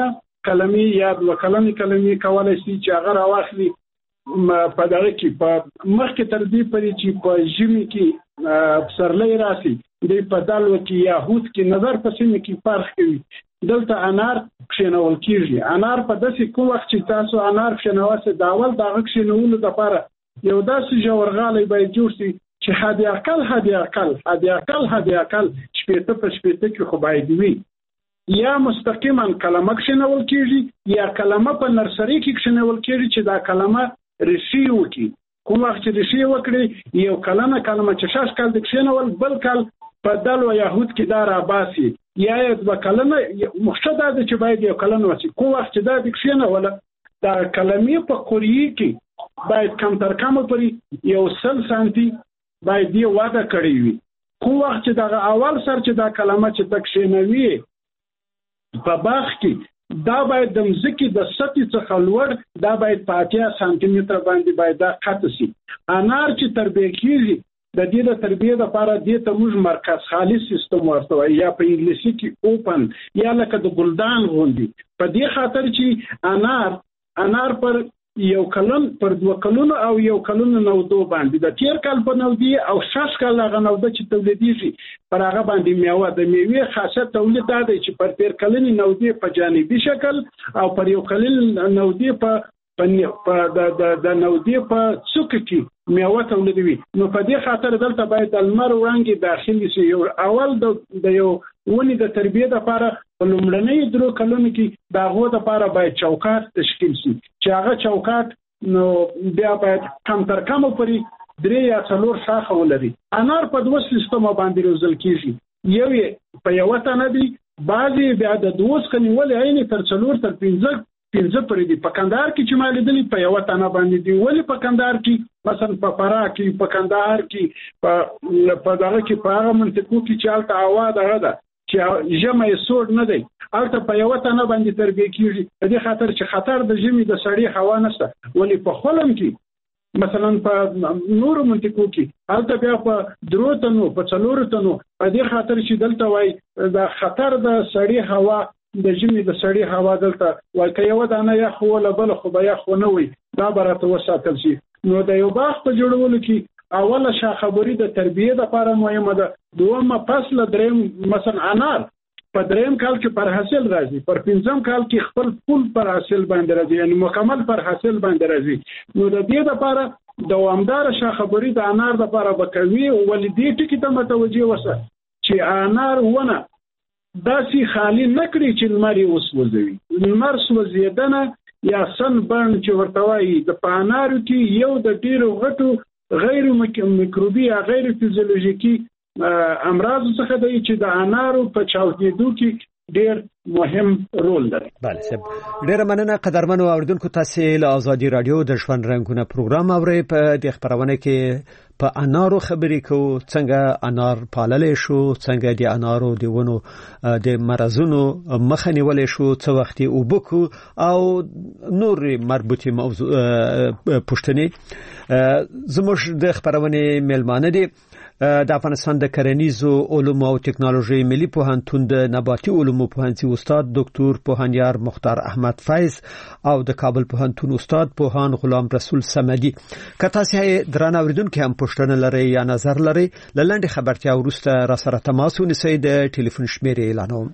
کلمې یا دوه کلمې کولای شي چې هغه را واخلي په دغه کې په مخکې تر دې پرې چې په ژمي کې پسرلی راسي د په دالو کې یا هوت کې نظر په سیمه کې فرق کوي. دلته انار کښینول کیږي. انار په داسې کوم وخت چې تاسو انار کښینواسه داول دغه کښینولو لپاره یو داسې جوړغالي باید جوړ شي چې هدي اقل شپېته په شپېته کې خو باید وي یا مستقیما کلمه کښینول کیږي یا کلمه په نرسري کې کښینول کیږي چې دا کلمه ریشي وکړي. کوم وخت چې ریشي وکړي یو کلمه چې شاش کال د کښینول بل کال په دالو یهود کې دا را باسي یا د کلمه مخشده ده چې باید یو کلمه وسی. کوم وخت چې دا د کښینول دا کلمې په قوریه کې باید کم تر کم پرې یو 100 سانتي باید دی واده کړی وي. کوم وخت چې دا اول سر چې دا کلمه چې تکښینوي په باغ کې دا باید د مځکې د سطحې څخه لوړ دا باید 50 سانتي متر باندې باید دا قط شي. انار چې تربیه کیږي د دې د تربیه لپاره دې ته موږ مرکز خالص سیستم ورته یا په انګلیسي کې اوپن یا لکه د ګلدان غوندي. په دې خاطر چې انار پر یو کلن پر 2 کلونو او یو کلن نودو باندې د تیر کال په نودي او 6 کال هغه نوده چې تولیدېږي پر هغه باندې میوه د میوې خاصه تولید دی چې پر تیر کلن نودي په جانبي شکل او پر یو کلن نودي په د نودي په څوک کې میوه تولیدوي. نو په دې خاطر دلته باید د لمر وړانګې داخلي شي. یو اول د یو ونې د تربیه لپاره په لومړنۍ 3 کلونو کې د هغو لپاره باید چوکاټ تشکیل شي چې هغه چوکاټ نو بیا باید کم تر کمه پرې 3 یا 4 شاخه ولري. انار په 2 سیستمه باندې روزل کیږي. یو په یو تنه دی بعضي بیا د 2 کني ولې عین تر 4 تر 5 پرې دی. په کندهار کې چې مالېدلی په یو تنه باندې دی. ولې په کندهار کې مثلا په فراه کې په کندهار کې په دغه کې په هغه منطقو کې چې الته هوا دغه ده چې ژمه یې سوړ نه دی الته په یو تنه باندې تربیه کیږي. په دې خاطر چې خطر د ژمي د سړی هوا نشته. ولې په خلم کې مثلا په نور منطقو کې هلته بیا په دروتنو په څلورتنو په دې خاطر چې دلته وای د خطر د سړی هوا د ژمي د سړی هوا دلته وای که یو دانه یا خو ولا بل خو بیا خو نه وي دا برته وساتل شي. نو د یو باغ په جوړولو کې اوله شاخبري د تربیه لپاره مهمه ده. دومره فصل دریم مثلا انار په دریم کال کې پر حاصل راځي، پر پنځم کال کې خپل فول پر حاصل باندې راځي، یعنی مکمل پر حاصل باندې راځي. نو د دې لپاره دوامدار شاخبري د انار لپاره بکوي او ولدي ټکی ته متوجه وسه چې انار ونه داسې خالی نکړي چې لمر یې وسوځوي. لمر سوځیدنه یا سن برن چې ورته وایي د پانارو کې یو د ډیرو غټو غیر میکروبي یا غیر فیزیولوژیکي امراض څخه دی چې د انارو په چاودیدو کې ډیر مهم رول لري. بله صاحب، ډیره مننه قدرمنو اوریدونکو. تاسو له آزادي رادیو د ژوند رنګونه پروګرام اورئ. په دې خبرونه کې په انارو خبرې کوو، څنګه انار پاللې شو، څنګه د انارو د ونو د مرزونو مخه نیولې شو، څه وخت یې وبکو او نور مربوطه موضوع پوښتنې زموږ د خبرونه میلمانه دي. د افغانستان د کرنیزو علومو او ټکنالوژي ملي پوهنتون د نباتي علومو پوهنځي استاد ډاکټر پوهانیار مختار احمد فیض او د کابل پوهنتون استاد پوهان غلام رسول سمدي. که تاسو درنه اوریدونکو هم پوښتنه لرئ یا نظر لرئ، لاندې خبرتیا وروسته را سره تماس ونیسئ. د ټلیفون شمیرې اعلانوم.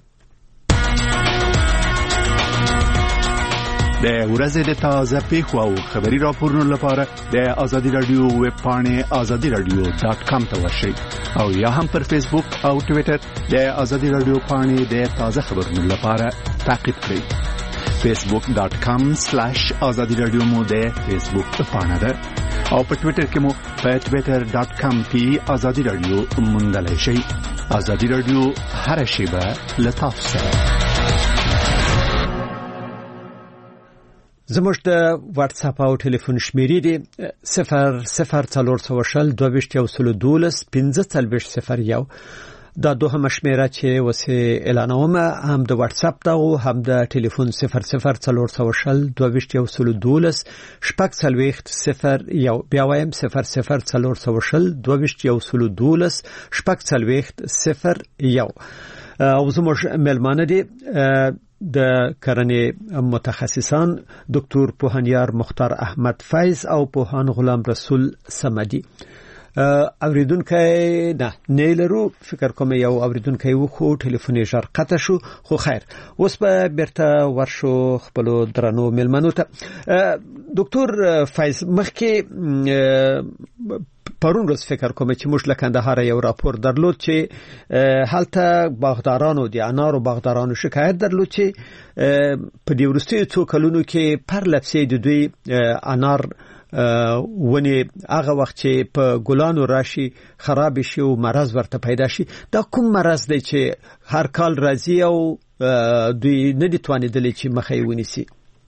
د ورځې د تازه پیښو او خبري راپورونو لپاره د آزادي رادیو ویب پاڼې azadiradio.com ته ورشئ او یا هم پر فیسبوک او ټوئیټر د آزادي رادیو پاڼې د تازه خبرونو لپاره تعقیب کړئ. facebook.com/azadiradio مو د فیسبوک پاڼه ده او په ټوئیټر کې مو په twitter.com کې آزادي رادیو موندلای شئ. آزادي رادیو هر شیبه لطف سره. زموږ د واتس اپ او ټلیفون شمیرې دي 004012121540 دا دوه شمیره چې وسه اعلانوم هم د واتس اپ دا او هم د ټلیفون 00401212 بیا وایم 00401212 او زموږ ملمانه دي د کرنې متخصصان ډاکټر پوهانیار مختار احمد فیض او پوهان غلام رسول سمدي. اوریدونکو نه لرو، فکر کوم یو اوریدونکو یو خو ټلیفون یې شرقته شو، خو خیر اوس به بیرته ورشو خپل درنو ملمنو ته. ډاکټر فیض، مخکې پرون روز فکر کوم چې موږ له کندهار یو راپور درلود چې هلته باغدارانو د انارو باغدارانو شکایت درلود چې په دې وروستیو څو کلونو کې پر لپسې د دوی انار ونی هغه وخت چې په ګلانو راشي خراب شي او مرض ورته پیدا شي. دا کوم مرض دی چې هر کال راځي او دوی نه دي توانیدلی چې مخه یې ونیسي؟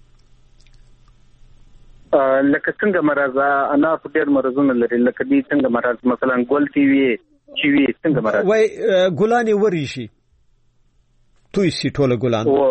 لکه څنګه مرض انار په ډېر مرزونه لري، لکه دې څنګه مرض مثلا ګل تیوي چې وي څنګه مرض وای ګلانې وری شي توي سي ټوله ګلان او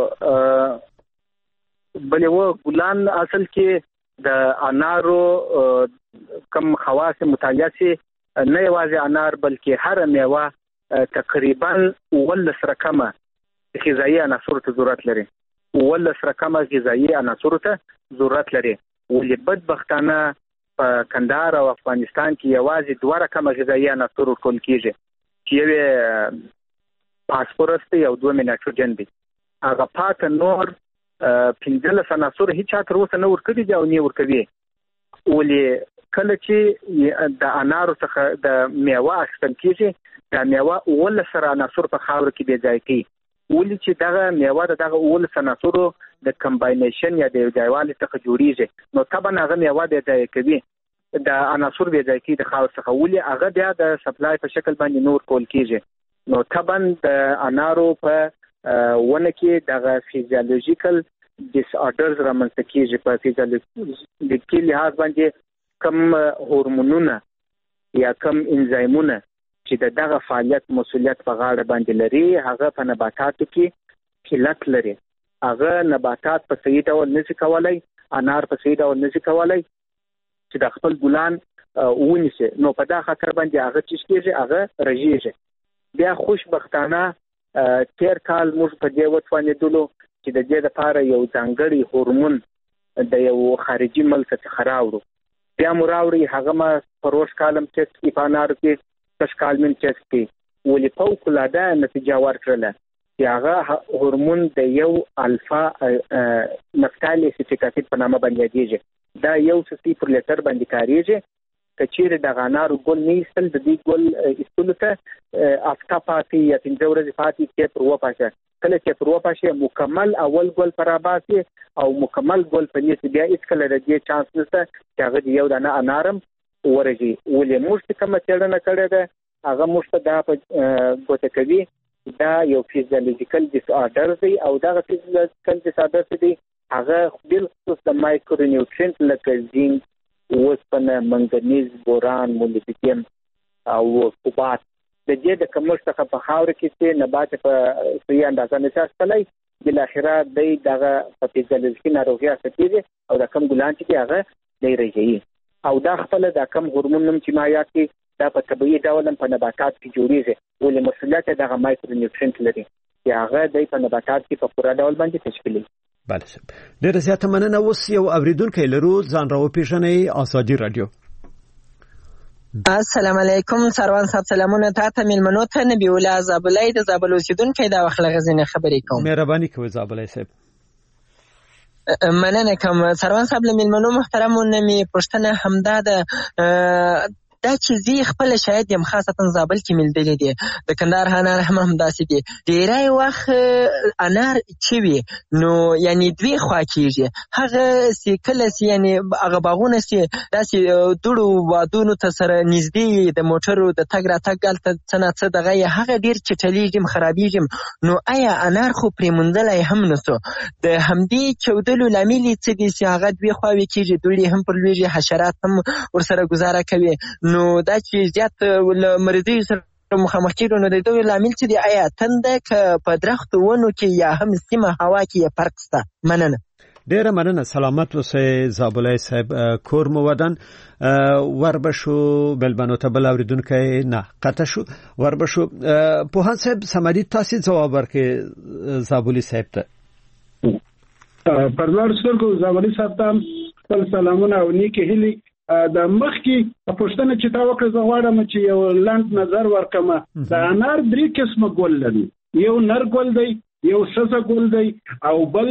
بلې و ګلان اصل کې د انارو کم خواص مطالعه سي نه یوازې انار بلکې هر میوه تقریبا 11 رقمه غذایی عناصر ته ضرورت لري، 11 رقمه غذایی عناصر ته ضرورت لري. ولې بدبختانه په کندهار او افغانستان کې یوازې 2 رقمه غذایی عناصر ټول کیږي چې یو فاسفورس دی او 2 نایتروجن دی. هغه پات نور 15 عناصر هیڅ تر اوسه نه ورکړي دي او نه ورکوي. ولې کله چې د انارو څخه د میوه اخیستل کیږي د میوه 11 عناصر په خاور کې بې ځای کوي. ولې چې دغه میوه دغه 11 عناصرو د کمباینیشن یا د ځایوالي څخه جوړیږي، نو طبعا هغه میوه بې ځای کوي، د عناصر بې ځای کوي د خاور څخه. ولې هغه بیا د سپلای په شکل باندې نور کول کیږي. نو طبعا د انارو په ونه کې دغه فیزیولوژیکل ډیس آرډرز رامنځته کیږي. په فیزیولوژیکي لحاظ باندې کم هورمونونه یا کم انزایمونه چې دغه فعالیت مسولیت په غاړه باندې لري، هغه په نباتاتو کې قلت لري. هغه نباتات په صحیح ډول نشي کولای، انار په صحیح ډول نشي کولای چې د خپل ګلان ونیسي، نو په دا خاطر باندې هغه چې کېږي هغه رژیږي. بیا خوشبختانه تیر کال موږ په دې وتوانېدلو چې د دې لپاره یو ځانګړی هورمون د یو خارجي ملک څخه راوړو. بیا مو راوړي هغه ما پروش کالم ټیسټ کې په انارو کې تشکالمن ټیسټ کې ولې فوق العاده نتیجه ورکړله چې هغه هورمون د یو الفا نفتالي اسیټیک په نامه باندې یادېږي. دا 1 پر لیټر باندې کاریږي. کچیر د غانارو ګل نه ایستل د دې ګل ایستلو ته افتا پاتې یا 5 ورځې پاتې کې پر وپاشه. کله چې پر وپاشه مکمل اول ګل پر اباسي او مکمل ګل په نیت بیا هیڅ کله د دې چانس نشته چې هغه یو دانه انارم ورږي. ولې موږ کوم څېړنه کړې ده هغه موږ دا په ګوته کوي دا یو فیزیولوژیکل ډیس آرډر دی او دا فیزیولوژیکل ډیس آرډر دی هغه بالخصوص د مایکرو نیوټرینټ لکه زینک، اوسپنه، منګنیز، بوران، مولېبدیم او فوسفات د دې د کمښت څخه په خاور کې چې نبات په صحیح اندازه نشي اخیستلی بل اخره د دغه په فیزیولوژیکي ناروغي اخیستي او د کم ګلان چې هغه دی رژي او دا خپل د کم هورمون نوم چې ما یاد کی دا په طبيعي ډول په نباتات کې جوړیږي ولې مسؤلیت دغه مایکرو نیوټرینټ لري چې هغه د په نباتات کې په پوره ډول باندې تشکیلي. بله صاحب ډېر زیات مننه. اوس یو اوریدونکی لرو ځان راوپېژنئ. آزادي رادیو. السلام علیکم سروان صاحب، سلامونه تاسو ملمنو ته. نبی الله زابلای د زابل اوسیدونکو دا وخت لغزنه خبرې کوم. مهرباني کوئ زابلای صاحب. مننه کوم سروان صاحب. ملمنو محترمونه می پښتنه همدا د دا چې زی خپل شاید یم خاصتا زابل کې ملدلې دي د کندهار انار هم همداسې دي. ډیری وخت انار چې وي نو یعنی دوی خوا کېږي هغه سی کله سی یعنی هغه باغونه سی داسې دوړو وادونو ته سره نږدې د موټرو د تګ راتګ هلته څه نه څه دغه هغه ډېر چټلیږي خرابېږي. نو آیا انار خو پرې موندلی هم نسو د همدې چودلو لامل یې څه دي چې هغه دوی خواوې کېږي دوړې هم پر لویږي حشرات هم ورسره ګزاره کوي. نو دا چې زیات مریضي سره مخامخ کېږو نو د دوی لامل څه دي؟ آیا تنده که په درختو ونو کې یا هم سیمه هوا کې فرق شته؟ مننه. ډیره مننه. سلامت اوسئ زابلای صاحب. کور مو ودان وربشو بلبنو ته بل اوریدونکی نه قطع شو وربشو. پوهان صاحب سمدي تاسو جواب ورکړئ زابلی صاحب ته. پرلار سترګو زابلی صاحب ته خپل سلامونه او نیکې هیلې. د مخکې پښتنه چې تا وکړه زه غواړم چې یو لاند نظر ورکم. د انار 3 قسمه ګل لري. یو نر ګل دی، یو ښځه ګل دی او بل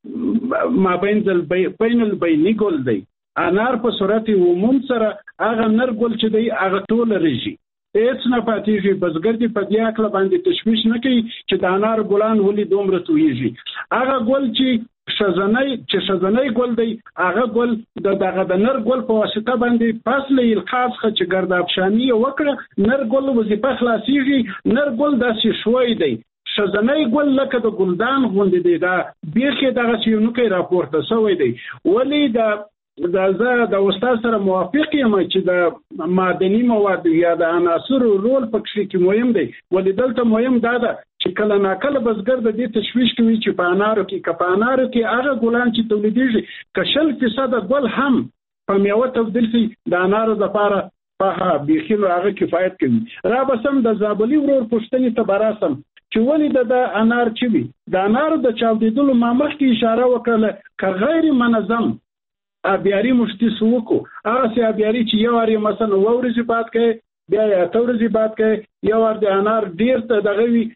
بین البیني ګل دی. انار په صورت عموم سره هغه نر ګل چې دی هغه ټول رژي هیڅ نه پاتېږي. بزګر دې په دې عقل باندې تشویش نه کوي چې د انار ګلان ولې دومره تویږي. هغه ګل چې شزنۍ ګل دی هغه ګل دغه د نر ګل په واسطه باندې فاصله القاص خه چې ګردابشاني وکړه نر ګل وظیفه خلاصيږي. نر ګل داسې شوی دی. شزنۍ ګل لکه د ګلدان غوندې دی. دا بیخي دغه سیونکي راپورته شوی دی. ولی زه د استاد سره موافق یم چې د معدني مواد یا د عناصرو رول پکې کې مهم دی. ولې دلته مهم دا ده چې کله ناکله بزګر د دې تشویش کوي چې په انارو کې هغه ګلان چې تولیدېږي که 0% ګل هم په میوه تبدیل شي د انارو لپاره په بیخي هغه کفایت کوي. را بسم د زابلی ورور پښتنې ته براسم چې ولې د انار چې وي د انارو د چاودېدلو ما مخکې اشاره وکړه که غیر منظم ابياري مشتي سوکو هغه سي ابياري چې یو اړ مثلا ورځي بعد کې بیا یا تورځي بعد کې یو اړ د انار ډیر ته دغه وی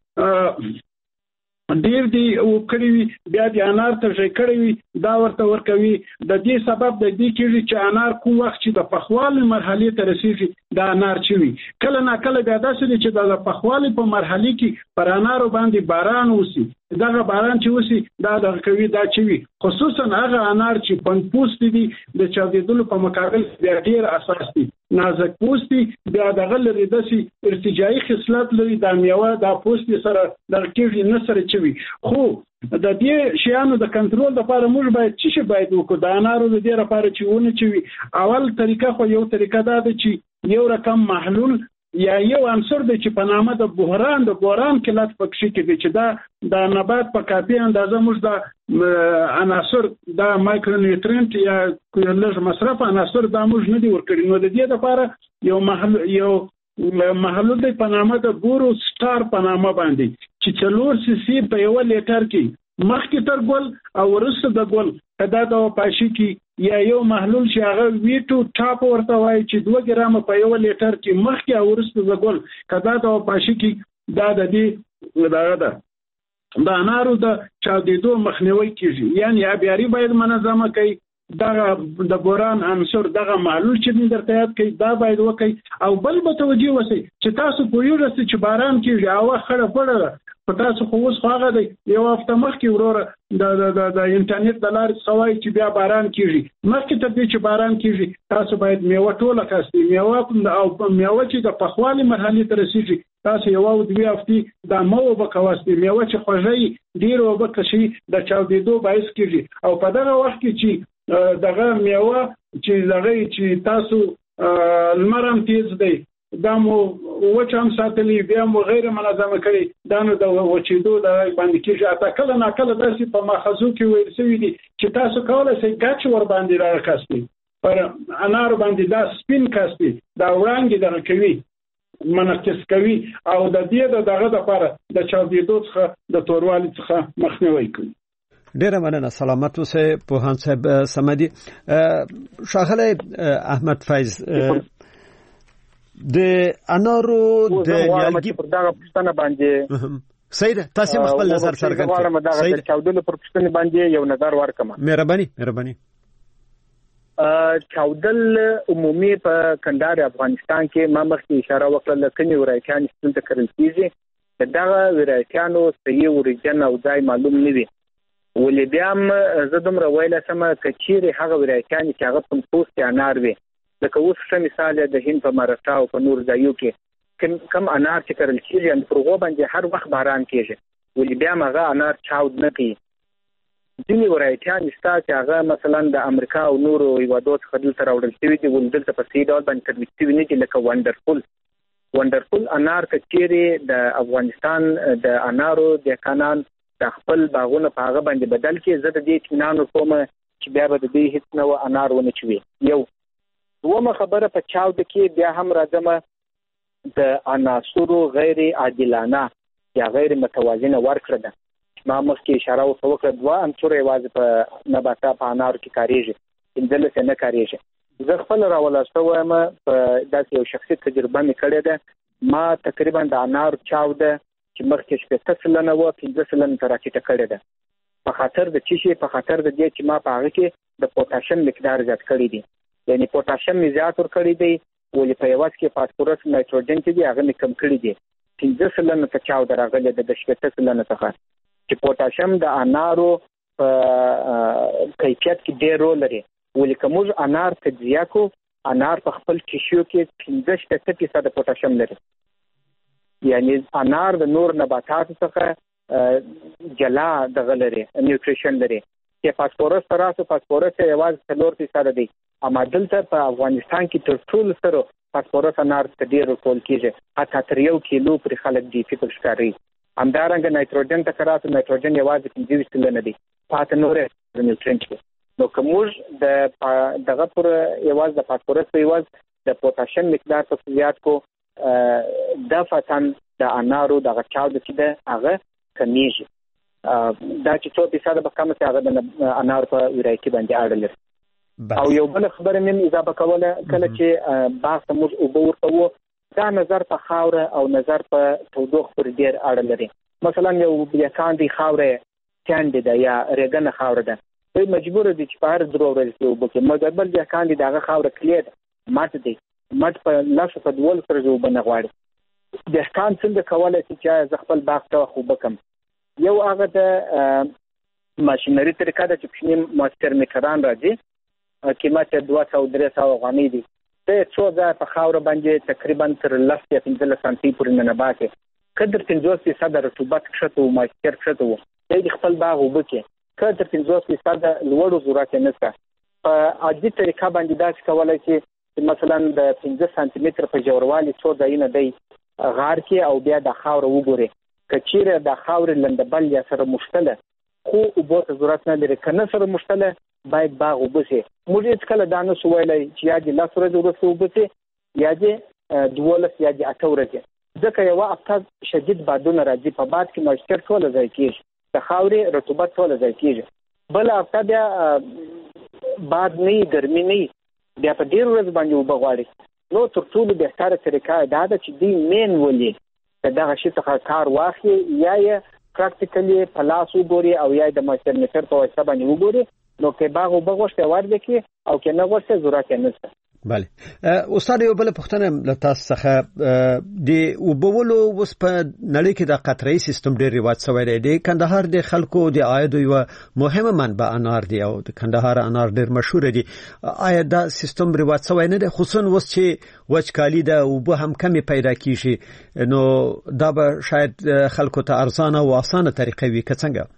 ډیر دی او کړی بیا د انار ته ځای کړی دا ورته ورکوي. د دې سبب د دې کېږي چې انار کو وخت چې د پخوالي مرحله ته رسیږي د انار چوي کله نا کله بیا داسې چې د پخوالي په مرحله کې پر انارو باندې باران وسی. دغه باران چې وسی دا د کوي دا چوي خصوصا هغه انار چې پنپوست دي د چاودېدلو په مقابل بیا ډیر اساس دي نازک پوستی بیا دغه لري داسې ارتجاعي خصلت لري د میوه د پوست سره د کېږي نه سره چوي. خو د دې شیانو د کنټرول لپاره موږ باید چې باید وکړو د انارو د دې لپاره چې ونه چوي. اول طریقه خو یو طریقه دا ده چې یو رقم محلول یا یو عنصر دی چې په نامه د بوران کلات پکې کې دی چې دا د نبات په کافي اندازه موږ د عناصر د مایکرونیوټرینټ یا لږ مصرف عناصر دا موږ نه دی ورکړي. نو د دې لپاره یو محلول دی په نامه د بورو سټار په نامه باندې چې 4 سی سی په 1 لیټر کې مخکې تر ګل او وروسته د ګل دا د پاشي کې یا یو محلول چې هغه ویټو ټاپ ورته وایي چې 2 ګرام په 1 لیټر کې مخکې او وروسته د ګل کدا د پاشي کې دا د دې د انارو د چاودېدو مخنیوي کیږي. یعنی آبیاري باید منظمه کوي، دغه د بوران عنصر دغه محلول چې درته یاد کړي دا باید وکړي. او بل به توجه وسی چې تاسو پوهیږئ چې باران کیږي او خړه پړه په تاسو خو اوس هغه دی یو هفته مخکې وروره د انټرنیټ د لارې څوای چې بیا باران کیږي. مخکې تر دې چې باران کیږي تاسو باید میوه ټوله کاستئ، میوه چې د پخوالي مرحلې ته رسیږي تاسو یو او 2 هفتې د مو به کاستئ. میوه چې خوږی ډیر وبه کشي د چاودېدو باعث کیږي. او په دغه وخت کې چې دغه میوه چې تاسو لمرم تیز دی دا مو وچم ساتلی بیا مو غیر منظمه کړي دا نو د وچېدو د باندې کېږي. اته کله ناکله داسې په ماخذو کې ویل شوي دي چې تاسو کولی شئ ګچ ور باندې راکاستئ، پر انار باندې دا سپین کاستئ دا وړانګې دغه کوي منعکس کوي او د دې دغه لپاره د چاودېدو څخه د توروالي څخه مخنیوي کوي. ډیره مننه. سلامت اوسئ پوهاند صاحب صمدي. ښاغلی احمد فیض د انارو د نیالګي پر دغه پښتنه باندې صحیح ده، تاسو خپل نظر څرګند کړئ. صحیح ده، چاودلو پر پښتنه باندې یو نظر ورکړم. مهرباني. چاودل عمومي په کندهار افغانستان کې ما مخکې اشاره وکړه لکه ورایتیان ستل کرل کیږي. دغه ورایتیانو صحیح اوریجن او ځای معلوم نه وي. ولې بیا هم زه دومره ویلی شم که چیرې هغه ورایتیانې چې هغه پوستې انار وي لکه اوس ښه مثال د هند په مهاراشټرا او په نور ځایو کې کم انار چې کرل کېږي پر هغو باندې هر وخت باران کېږي ولې بیا هم هغه انار چاود نه کوي. ځینې ورایتیان شته چې هغه مثلا د امریکا او نورو هېوادو څخه دلته راوړل شوي دي ولې دلته په صحیح ډول باندې ترویج شوي نه دي لکه وندرفول انار که چیرې د افغانستان د انارو دهقانان د خپل باغونه په هغه باندې بدل کړي زه د دې اطمینان کوم چې بیا به د دې هیڅ نوع انار ونه چوي. یو دومره خبره په چاود کې بیا هم راځم د عناصرو غیر عادلانه یا غیر متوازنه ورکړه ده. ما مخکې اشاره وکړه 2 عنصر یوازې په نباتا په انارو کې کاریږي، 15 نه کاریږي. زه خپل راولاسته وایم په داسې یو شخصي تجربه مې کړې ده. ما تقریبا د انار چاوده چې مخکې 15 سلنه و 15 سلنه ته راټیټه کړې ده. په خاطر د چی شي په خاطر د دې چې ما په هغه کې د پوتاشیم مقدار زیات کړی دی. یعنی پوتاشیم می زیات ور کړی دی ولې په یوازې کې فاسفورس نایتروجن چې دی هغه می کم کړی دی. 15 سلنه ته چاوده راغلی د 15 سلنه څخه چې پوتاشیم د انارو په کیفیت کې ډېر رول لري. ولې کوم انار تجزیه کو انار په خپل ټیشو کې 15% پوتاشیم لري. یعنی انار د نور نباتاتو څخه جلا دغه لري نیوټریشن لري. چې فاسفورس تراسو فاسفورس یوازې 4% دی. اما دلته په افغانستان کې تر ټولو سره فاسفورس انار ته ډېر ورکول کېږي، حتی تر 1 کیلو پر خلک دی فکر ښکاري. همدارنګه نایتروجن ته کراسو نایتروجن یوازې 25 سلنه دی، پاتې نور نیوټرینټ دی. نو که موږ دغه پر یوازې د فاسفورس په یوازې د پوتاشیم مقدار په زیات کو دفعتاً د انارو دغه چاود چې ده هغه کمیږي. دا چې 4% به کم شي هغه د انار په ورایتي باندې اړه لري. او یو بل خبره مې اضافه کوله کله چې باغ ته موږ اوبه ورکوو دا نظر په خاوره او نظر په تودوخه پورې ډېر اړه لري. مثلا یو بیاکاندي خاوره تاندې ده یا ریګنه خاوره ده دوی مجبور دي چې په هر درو ورځې کې اوبه کوي. مګر بل بیاکاندي دغه خاوره کلي ده ماټ دی مټ په لاسو په 12 سره اوبه نه غواړي. دهقان څنګه کولی شي چې زه خپل باغ ته اوبه کړم؟ یو هغه د ماشینري طریقه ده چې کوچني ماسټر میکران راځي قیمت 200-300 افغانۍ دی. د څو ځای په خاوره باندې تقریبا تر 10 یا 15 سانتي پورې ننباتې قدر 50% رطوبت کښته و مایسچر کښته و دی خپل باغ اوبه کې قدر 50% لوړو ضرورت یې نشته. په عادي طریقه باندې داسې کولی چې مثلا د 15 سانتي متر په ژوروالي څو ځایونه دی غار کې او بیا د خاور وګوري کچیره د خاور لندبل یا سره مشتله خو اوبو ته ضرورت نه لري کنه سره مشتله باید باغ وبسي موږ هیڅ کله دا نه سویلای چې یا د لاس ورځې وروسته وبسي یا د 12 یا د 8 ورځې ځکه یو وخت شدید بادونه راځي په باد کې مویسچر ټول ځای کېږي د خاورې رطوبت ټول ځای کېږي بل هفته بیا باد نه ګرمي نه بیا په ډیر ورځ باندې وبغواړي نو تر ټولو بهتره طریقه دا ده چې دی مین ولې دغه شي څخه کار واخلي یا یې پراکټیکلی په لاس وګوري او یا د ماستر میټر په واسطه باندې وګوري نو کې باغ وبغوښته ورده کې او کې نه غوښته ضرورت نه نشته. بله استاد یو بل پوښتنه له تاسو څخه د وبولو وس په نړۍ کې د قطره‌ای سیستم ډیر رواج شوی دی د کندهار د خلکو د عاید یو مهمه منبع انار دی او د کندهار انار ډیر مشهور دي آیا دا سیستم رواج شوی نه دی خصوصا وس چې وچکالي ده او به هم کمی پیدا کیږي نو دا به شاید خلکو ته ارزانه او اسانه طریقه وي که څنګه؟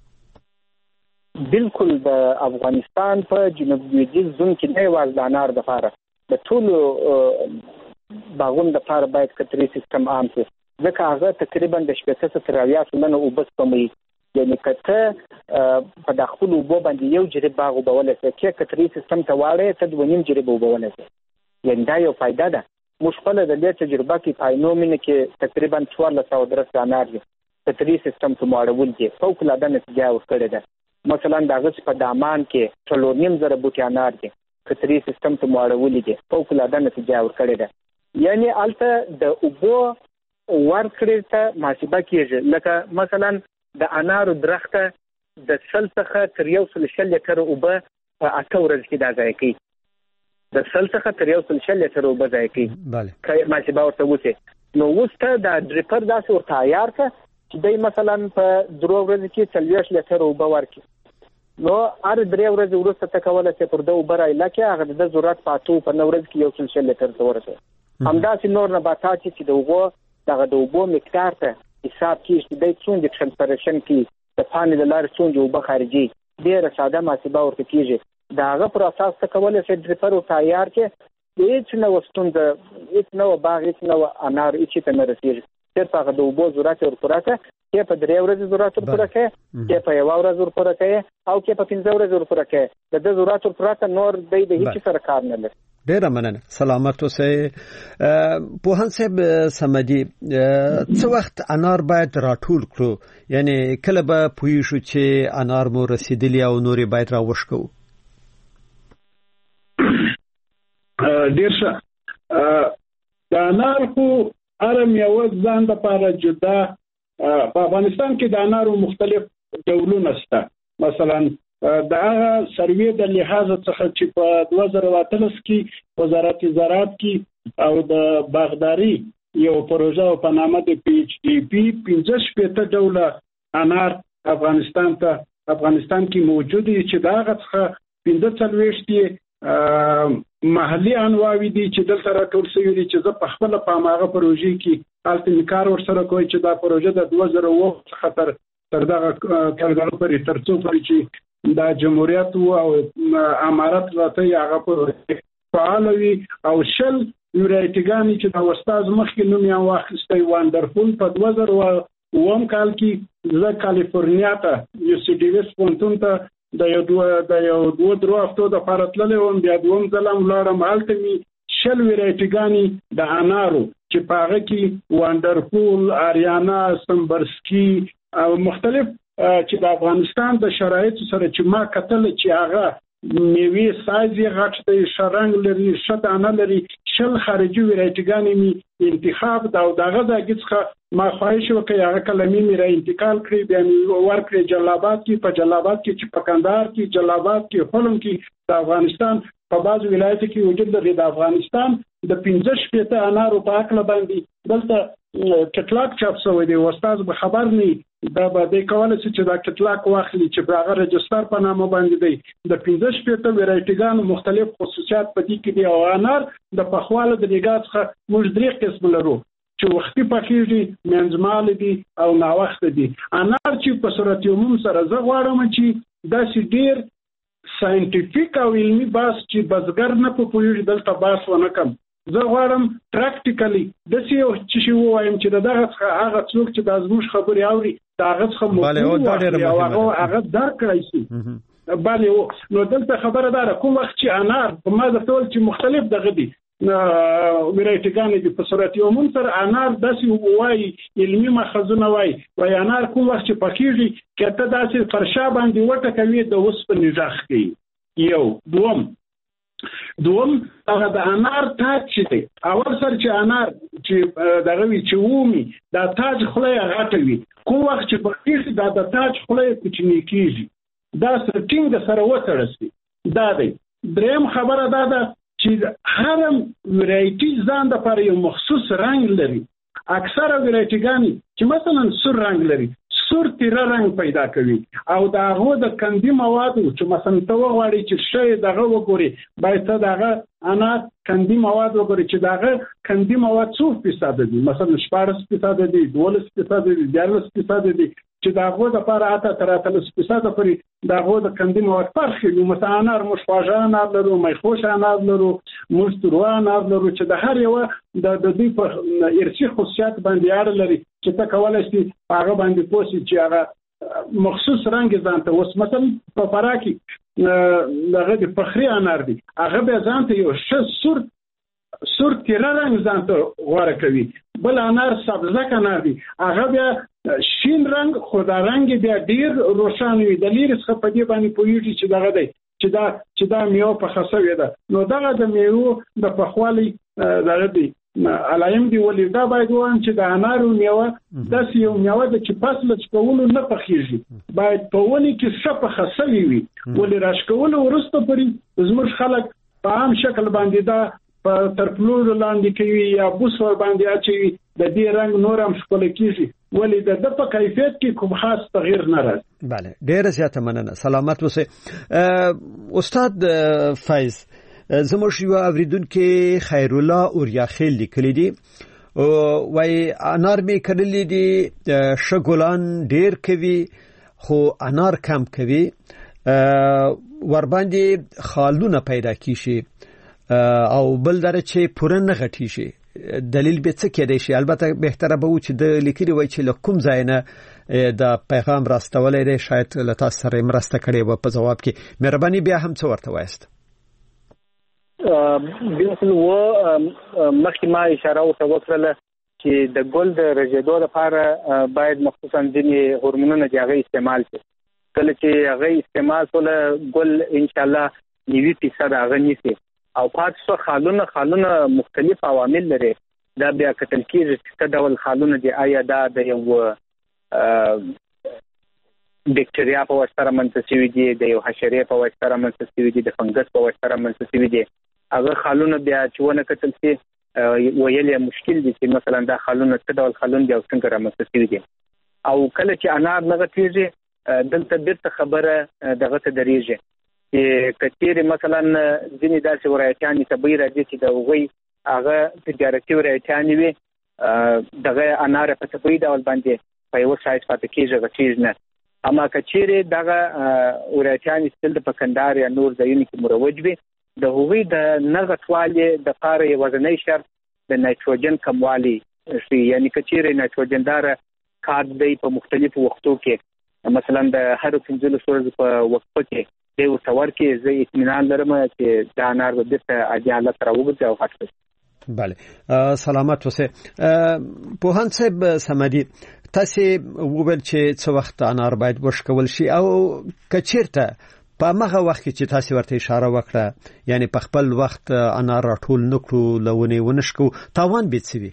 بالکل د افغانستان په جنوب لویدیځ زون کې نه واز د انار د لپاره د ټول باغونو د لپاره باید کتري سیستم عام شي ځکه هغه تقریبا د 80% نه وبس کمي یعنی کته په داخلو وبو باندې یو جریب باغ وبولای شي چې کتري سیستم ته واړې ته د ونیم جریب وبولای شي یعنی دا یو فائدہ ده مشکل د دې تجربه کې پاینومینه کې تقریبا 1400 درس انار دي کتري سیستم ته ماړول دي فوق العاده نتیجه ورکړي ده مثلا دغه په دامان کې ټلونیم زره بوټي انار دي کتري سیستم ته ماړولې دي فوق العاده نتیجه ورکړي ده یعنی البته د اوبو ورکړې ته محاسبه کیږي لکه مثلا د انارو درخته د سل څخه تر 100 لیټر اوبه په 8 ورځې کې دا ځای کوي د سل څخه تر 100 لیټر اوبه ځای کوي بله محاسبه ورته وته نو وسته د ډریپر داسې ورته عیار ته چې دای مثلا په 3 ورځې کې 40 لیټر اوبه ورکړي نو هر 3 ورځې وروسته تکوله چې پر د اوبه راځي لکه هغه د ضرورت پاتو په 9 ورځې کې 100 لیټر ته ورسېږي همداسې نور نباتات چې د اوبو دغه د اوبو مقدار ته حساب کیږي د څومره ټرانسپریشن کې د پانی د لارې څومره اوبه خارجي ډیره ساده محاسبه ورته کیږي داغه پر اساس تکوله چې ډریپر او تیار کې هیڅ نو وستوند هیڅ نو باغ هیڅ نو انار هیڅ ته نه رسیږي چې په د اوبو ضرورت ورپراته کې په 3 ورځې ضرورت ورپراته کې په 1 ورځ ورپراته او کې په 15 ورځې ورپراته د ضرورت ورپراته نور د هیڅ سره کار نه لري. ډیره مننه سلامت اوسئ پوهان صاحب سمدي څو وخت انار باید راټول کړو یعنی کله به پوي شو چې انار مو رسیدلی او نوري باید راوښکو ډیر ښه د انار خو ارم یو ځان د لپاره جدا په افغانستان کې د انارو مختلف ډولونه شته مثلا دا سروې د لحاظ څخه چې په 2013 کې وزارت زراعت کې او د باغداري یو پروژه په نامه د PHDP 15 ډوله انار افغانستان کې موجود دي چې دا څخه 15 محلي انواوي دي چې دلته راټول شوي دي چې زه په خپل په ماغه پروژې کې الته کار ورسره کوي چې دا پروژه د 2009 څخه تر دغه کارګرو پرې ترڅو چې د جمهوریت او امارت راته هغه پروژه فعال وي او شل یورایټګانی چې د استاد مخکې نوم یې واخیستی وانډرفول په 2009 کال کې زه کالیفورنیا ته یو سی ډي ویس پونتون ته د یو دوه درو هفتو د فارتللې وم بیا دوم ځلم لاړم هلته می شل ویرایټګانی د انارو چې په هغه کې وانډرفول اریانا سمبرسکی او مختلف چې د افغانستان د شرایطو سره چې ما کتل چې هغه میوې سایز یې غټ دی شرنګ لري شدانه لري شل خارجي ویرایټګانی می انتخاب دا دغه ځکه ما خواهش وکړ هغه کلمې مې را انتقال کړې بیا مې ورکړې جلابات کې چې په کندهار کې جلابات کې خلم کې د افغانستان په بعض ولایتو کې وجود لري د افغانستان د 15 انارو په اکله باندې دلته کټلاک چاپ شوی دی استاد به خبر نه دا به د کولای چې دا کټلاک واخلي چې په هغه رجستر په نامه باندې دی د 15 ویرایټګانو مختلف خصوصیات په دې کې دي او انار د پخواله د نگاه څخه موږ 3 قسم لرو چې وختي پخېږي منځمال دي او ناوخت دي انار چې په صورت عموم سره زه غواړم چې دا ډیر ساينټیفیک او علمي باس چې بزګر نه په پوهیږي دلته باس ونه کوم. زه غواړم پریکټیکلی داسې یو چې ووایم چې دغه څخه هغه څوک چې د زموږ خبرې اوري د هغه څخه مفهوم هغه درک کړی شي. بله نو دلته خبره ده کوم وخت چې انار په ما درته ویل چې مختلف دغه دي ورایټیګانې دي په صورت عموم سره انار داسې وایي علمي ماخذونه وایي انار کوم وخت چې پخېږي که ته داسې پر شا باندې وټکوي د اوسپنې غږ کوي. یو دوم هغه د انار تاج چې دی اول سر چې انار چې دغه وي چې وومي دا تاج خوله یې غټه وي کوم وخت چې پخېږي دا د تاج خوله یې کوچنۍ کېږي دا سره ټینګ سره وتړل شي. دا دی. دریم خبره دا ده چې هر ورایټي ځان دپاره یو مخصوص رنګ لري. اکثره ورایټیګانې چې مثلا سور رنګ لري سور تیره رنګ پیدا کوي او د هغو د کندي موادو چې مثلا ته وغواړې چې شی دغه وګوري باید ته دغه انار کندي مواد وګوري چې دغه کندي مواد څو فیصده دي مثلا 14% دي 12% دي 14% دي چې دغه د لپاره اته تر 30% پورې دغه د کندي مواد فرق لري. مثلا انار مشواژه انار لرو میخوش انار لرو مشترو انار لرو چې د هر یو د دې په ارشي خصوصیات باندې اړه لري چې ته کولای شې هغه باندې پوسی چې هغه مخصوص رنگ ځان ته اوس مثلا په فرا کې دغه د فخري انار دي هغه به ځان ته یو ښه سور تیره رنگ ځان ته غوره کوي. بل انار سبزک انار دي هغه بیا شین رنگ خو دا رنگ بیا ډیر روښانه وي د لیرې څخه په دې باندې پوهیږي چې دغه دی چې دا میوه پخه شوې ده. نو دغه د میوه د پخوالي دغه دی علایم دی ولې دا باید ووایم چې د انارو میوه داسې یو میوه ده چې پس له څکولو نه پخېږي باید په ونې کې ښه پخه شوې وي ولې راښکولو وروسته پورې زموږ خلک په عام شکل باندې دا په ترپلورو لاندې کوي یا بوس ور باندې اچوي د دې رنګ نور هم ښکلی کېږي ولې د په کیفیت کې کوم خاص تغییر نه راځي. بله ډېره زیاته مننه سلامت اوسئ. استاد فیض زموږ یو اوریدونکي خیر الله اوریاخیل لیکلی دي وای انار می کړلی دي شګولان ډېر کوي خو انار کم کوي ور باندې خالونه پیدا کیږي او بل در چې پوره نه غټي شي دلیل به څه کېدای شي. البته بهتره به و چې د لیکلي وای چې لکم ځای د پیغام راستولې ده شاید له تاسو سره مرسته کړي و په جواب کې مهرباني بیا هم څه ورته وایست. بالکل و مخکې ما اشاره وکړه چې د ګل د رژېدو لپاره باید مخصوصا ځینې هورمونونه چې هغه استعمال شي. کله چې هغه استعمال کړي ګل ان شاء الله 90% هغه نیسي او پاتې خالونه مختلف عوامل لري. دا بیا کتل کېږي چې څه ډول خالونه دي آیا دا د یو بکټریا په واسطه رامنځته شوي دي د یو حشرې په واسطه رامنځته شوي دي د فنګس په واسطه رامنځته شوي دي. هغه خالونه بیا چې ونه کتل شي ویل یې مشکل دي چې مثلا دا خالونه څه ډول خالونه دي او څنګه رامنځته شوي دي. او کله چې انار نه غټېږي دلته بیرته خبره دغه ته درېږي چې کچېرې مثلا ځینې داسې ورایټیانې طبیعي راځي چې د هغوی هغه تجارتي ورایټیانې وي دغه انار په طبیعي ډول باندې په یوه سایز پاتې کېږي غټېږي نه. اما کچېرې دغه ورایټیانې ستل د په کندهار یا نور ځایونو کې مروج وي د هغوی د نه غټوالي دپاره یوازینی شرط د نایتروجن کموالی شي. یعنی کچېرې نایتروجن داره کاد دی په مختلفو وختو کې مثلا د هرو 15 ورځو په وقفه کې دی ورته ورکړي زه اطمینان لرم چې دا انار به بیرته عادي حالت ته راوګرځي او غټ شي. بله سلامت اوسئ. پوهاند صاحب صمدي تاسو وویل چې څه وخت انار باید وشکول شي او کچیرته په هغه وخت کې چې تاسو ورته اشاره وکړه یعنی په خپل وخت انار راټول نکړو لونه ونشکو تاوان به څه وي؟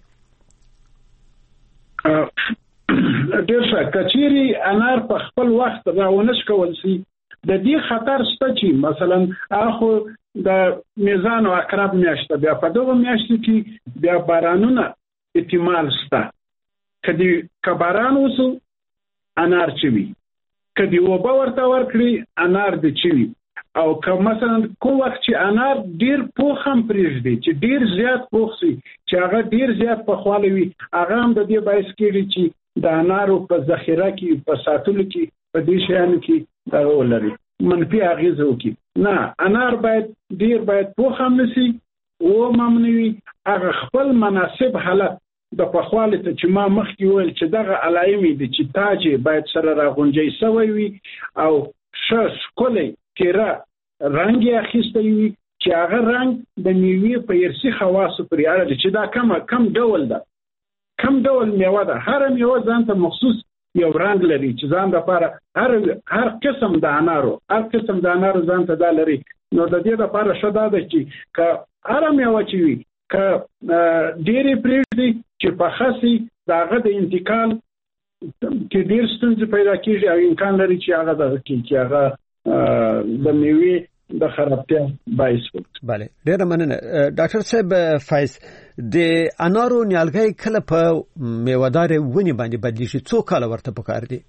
ډېر ښه کچيري انار په خپل وخت راونشکول شي د دې خطر شته چې مثلا اخو د میزان او عقرب میاشت بیا په دغه میاشت کې بیا بارانونه احتمال شته کدي کباران وسو انار چوي کدي وبا ورته ورکړي انار د چوي او که مثلا کوم وخت چې انار ډیر پوخ هم پریږدي چې ډیر زیات پوخ شي چې هغه ډیر زیات په خوالوي هغه هم د دې باعث کېږي چې د انارو په ذخیره کې په ساتلو کې په دې شیانو کې دا ولري منفي اغیزه وکړي. نه، انار باید پوخ هم نسی او ممنوي هغه خپل مناسب حالت د پخواله ته چې ما مخکې ویل چې دغه علایمې دي چې تاج باید سره راغونجی سوی وي او ښه ښکلی تیره رنګ یې اخیستی وي چې هغه رنګ د میوې په ارثي خواصو پورې اړه لري چې دا کم ډول ده، کم ډول میوه ده. هر میوه ځان ته مخصوص یو رنګ لري چې ځان لپاره هر قسم د انارو ځان ته دا لري. نو د دې لپاره ښه دا ده چې که هر میوه چې وي که ډېرې پرېږدي چې پخه سي د هغه د انتقال کې ډېر ستونزې پیدا کېږي او امکان لري چې هغه دغه کېږي چې هغه د میوې د خرابتیا باعث وکړي. بله، ډېره مننه. ډاکټر صاحب فایز، د انارو نیالګی کله په میوهدارې ونې باندې بدلیږي؟ څو کاله ورته پکار دي؟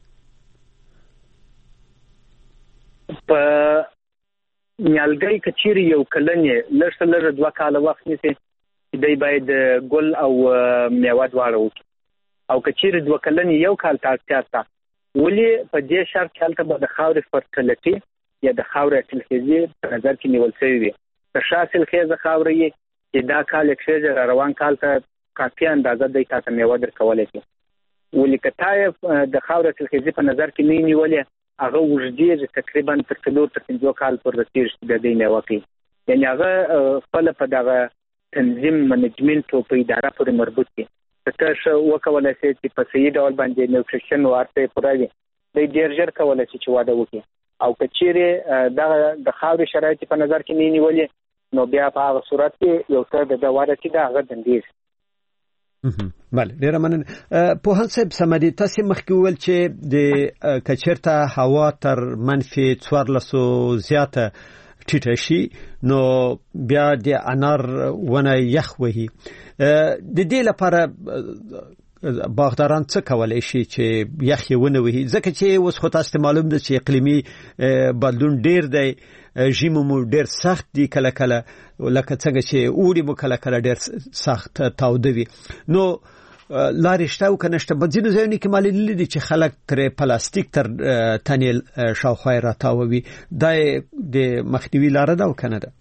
په نیالګی که چیرې یو کلن یې لږ څه لږه 2 کاله وخت نیسي دی باید ګل او میوه دواړه وکړي، او که چیرې 2 کلن یو کال ته اړتیا شته. ولې په دې شرط چې هلته به د خاورې فرټیلیټي یا د خاورې حاصلخیزي په نظر کې نیول شوی وي. که ښه حاصلخیزه خاوره یې چې دا کال یې کېږي را روان کال ته کافي اندازه دی تا ته میوه درکولی شي. ولې که تا یې د خاورې حاصلخیزي په نظر کې نه نیولې هغه اوږدېږي تقریبا تر 4-5 کال پورې رسېږي چې د دې میوه کوي. یعنې هغه خپله په دغه تنظیم منیجمنټ او په اداره پورې مربوط دي. که ته ښه وکولی شې چې په صحیح ډول باندې نیوټریشن او اړتیا یې پوره وي دی ډېر ژر کولی شي چې واده وکړي. او که چیرې دغه د خاورې شرایط په نظر کې نه نیولې نو بیا په هغه صورت کې یو څه د واده چې د هغه دندېږي. بله، ډېره مننه. پوهاند صاحب صمدي، تاسې مخکې وویل چې د که چېرته هوا تر -14 زیاته ټیټه شي نو بیا د انار ونه یخ وهي. د دې لپاره باغداران څه کولای شي چې یخ یې ونه وهي؟ ځکه چې اوس خو تاسو ته معلوم ده چې اقلیمي بدلون ډېر دی، ژمي مو ډېر سخت دي، کله کله لکه څنګه چې اوړي مو کله کله ډېر سخت تاوده وي. نو لارې شته او که نه شته؟ په ځینو ځایونو کې ما لیدلي دي چې خلک ترې پلاستیک تر تنې شاوخوا یې راتاووي. دا د مخنیوي لاره ده او که نه ده؟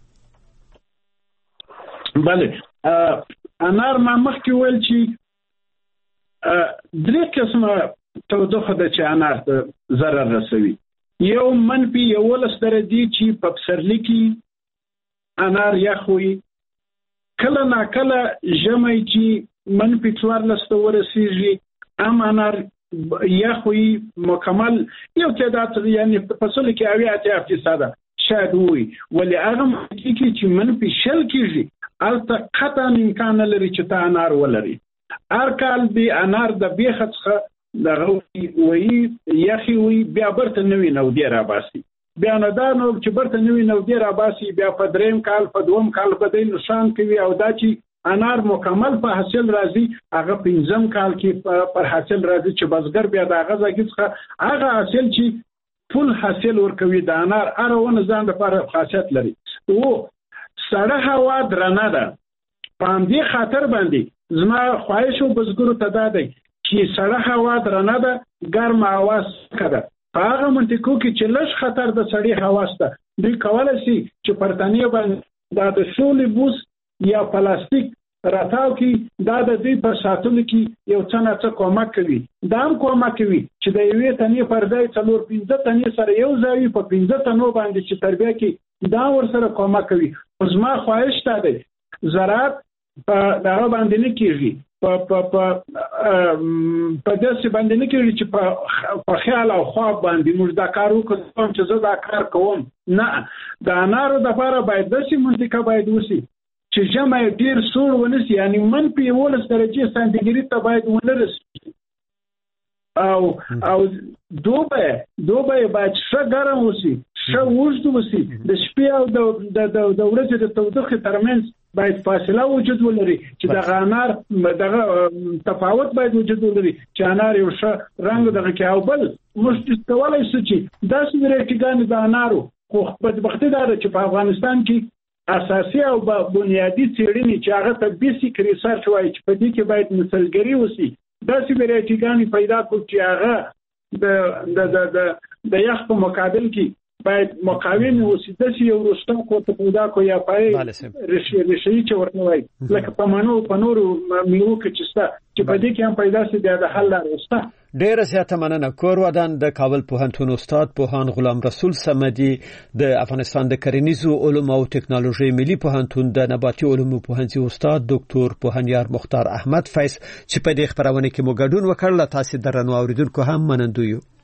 بله، انار ما مخکې ویل چې 3 قسمه تودوخه ده چې انار ته ضرر رسوي. یو -11 درجې چې په پسرلي کې انار یخ وي، کله ناکله ژمی چې -14 ته ورسېږي هم انار یخ وي مکمل یو تعداد، یعنی په فصلو کې 80% شاید وي. ولې هغه مخکې چې -20 کېږي هلته قطعا امکان نه لري چې ته انار ولري. هر کال به انار د بیخ څخه دغه وي یخي وي بیا برته نوی نودې را باسي. بیا نه دا نو چې برته نوی نودې را باسي بیا په 3 کال په 2 کال به د نشان کوي او دا چې انار مکمل په حاصل راځي هغه 5 کال کې پر حاصل راځي چې بزګر بیا د هغه ځای څخه هغه حاصل چې فل حاصل ورکوي. د انار ارونه ځان لپاره خاصیت لري. او سړه هوا درنه ده، په همدې خاطر باندې زما خواهش او بزګرو ته دا دی چې سړه هوا درنه ده، ګرمه هوا سکه ده. په هغه منطقو کې چې لږ خطر د سړې هوا شته دوی کولی شي چې پرتنې باندې دا د شولې بوس یا پلاستیک راتاو کې دا د دوی په ساتلو کې یو څه نه څه کومک کوي. دا هم کومک کوي چې د یوې تنې پر ځای 4-5 تنې سره یو ځای په 15 تنو باندې چې تربیه کې دا ورسره کومک کوي. زما خواهش ته دی زراعت په دغه باندې نه کېږي، په داسې باندې نه کېږي چې په خیال او خواب باندې موږ دا کار وکړو چې زه دا کار کوم. نه، د انارو دپاره باید داسې منطقه باید وسي چې ژمی ډېر سوړ ونسي، یعنې -11 درجې سانتیګریډ ته باید ونه رسېږي. او دوبی باید ښه ګرم وسي، ښه اوږد وسي. د شپې او د ورځې د تودوخې ترمنځ باید فاصله وجود ولري چې دغه انار دغه تفاوت باید وجود ولري چې انار یو ښه رنګ دغه کې. او بل موږ کولی شو چې داسې وریټیګانې د انارو خو بدبختي دا ده چې په افغانستان کې اساسي او بنیادی څېړنې چې هغه ته بیسیک ریسرچ وایي چې په دې کې باید نسلګري وسي، داسې وریټیګانې پیدا کړو چې هغه د یخ په مقابل کې باید مقاوم اوسیده شي او رستم کو ته پیدا کو یا پای رشي چې ورته وای لکه په منو په نورو میوه کې چې په دې کې هم پیدا شي د حل لاره. ډیره زیاته مننه. کور ودان د کابل پوهنتون استاد پوهان غلام رسول صمدي، د افغانستان د کرنیزو علومو او ټکنالوژي ملي پوهنتون د نباتي علومو پوهنځي استاد ډاکټر پوهنیار مختار احمد فیض چې په دې خبرونه کې مو ګډون وکړل. تاسو درنو اوریدونکو هم منندوی یو.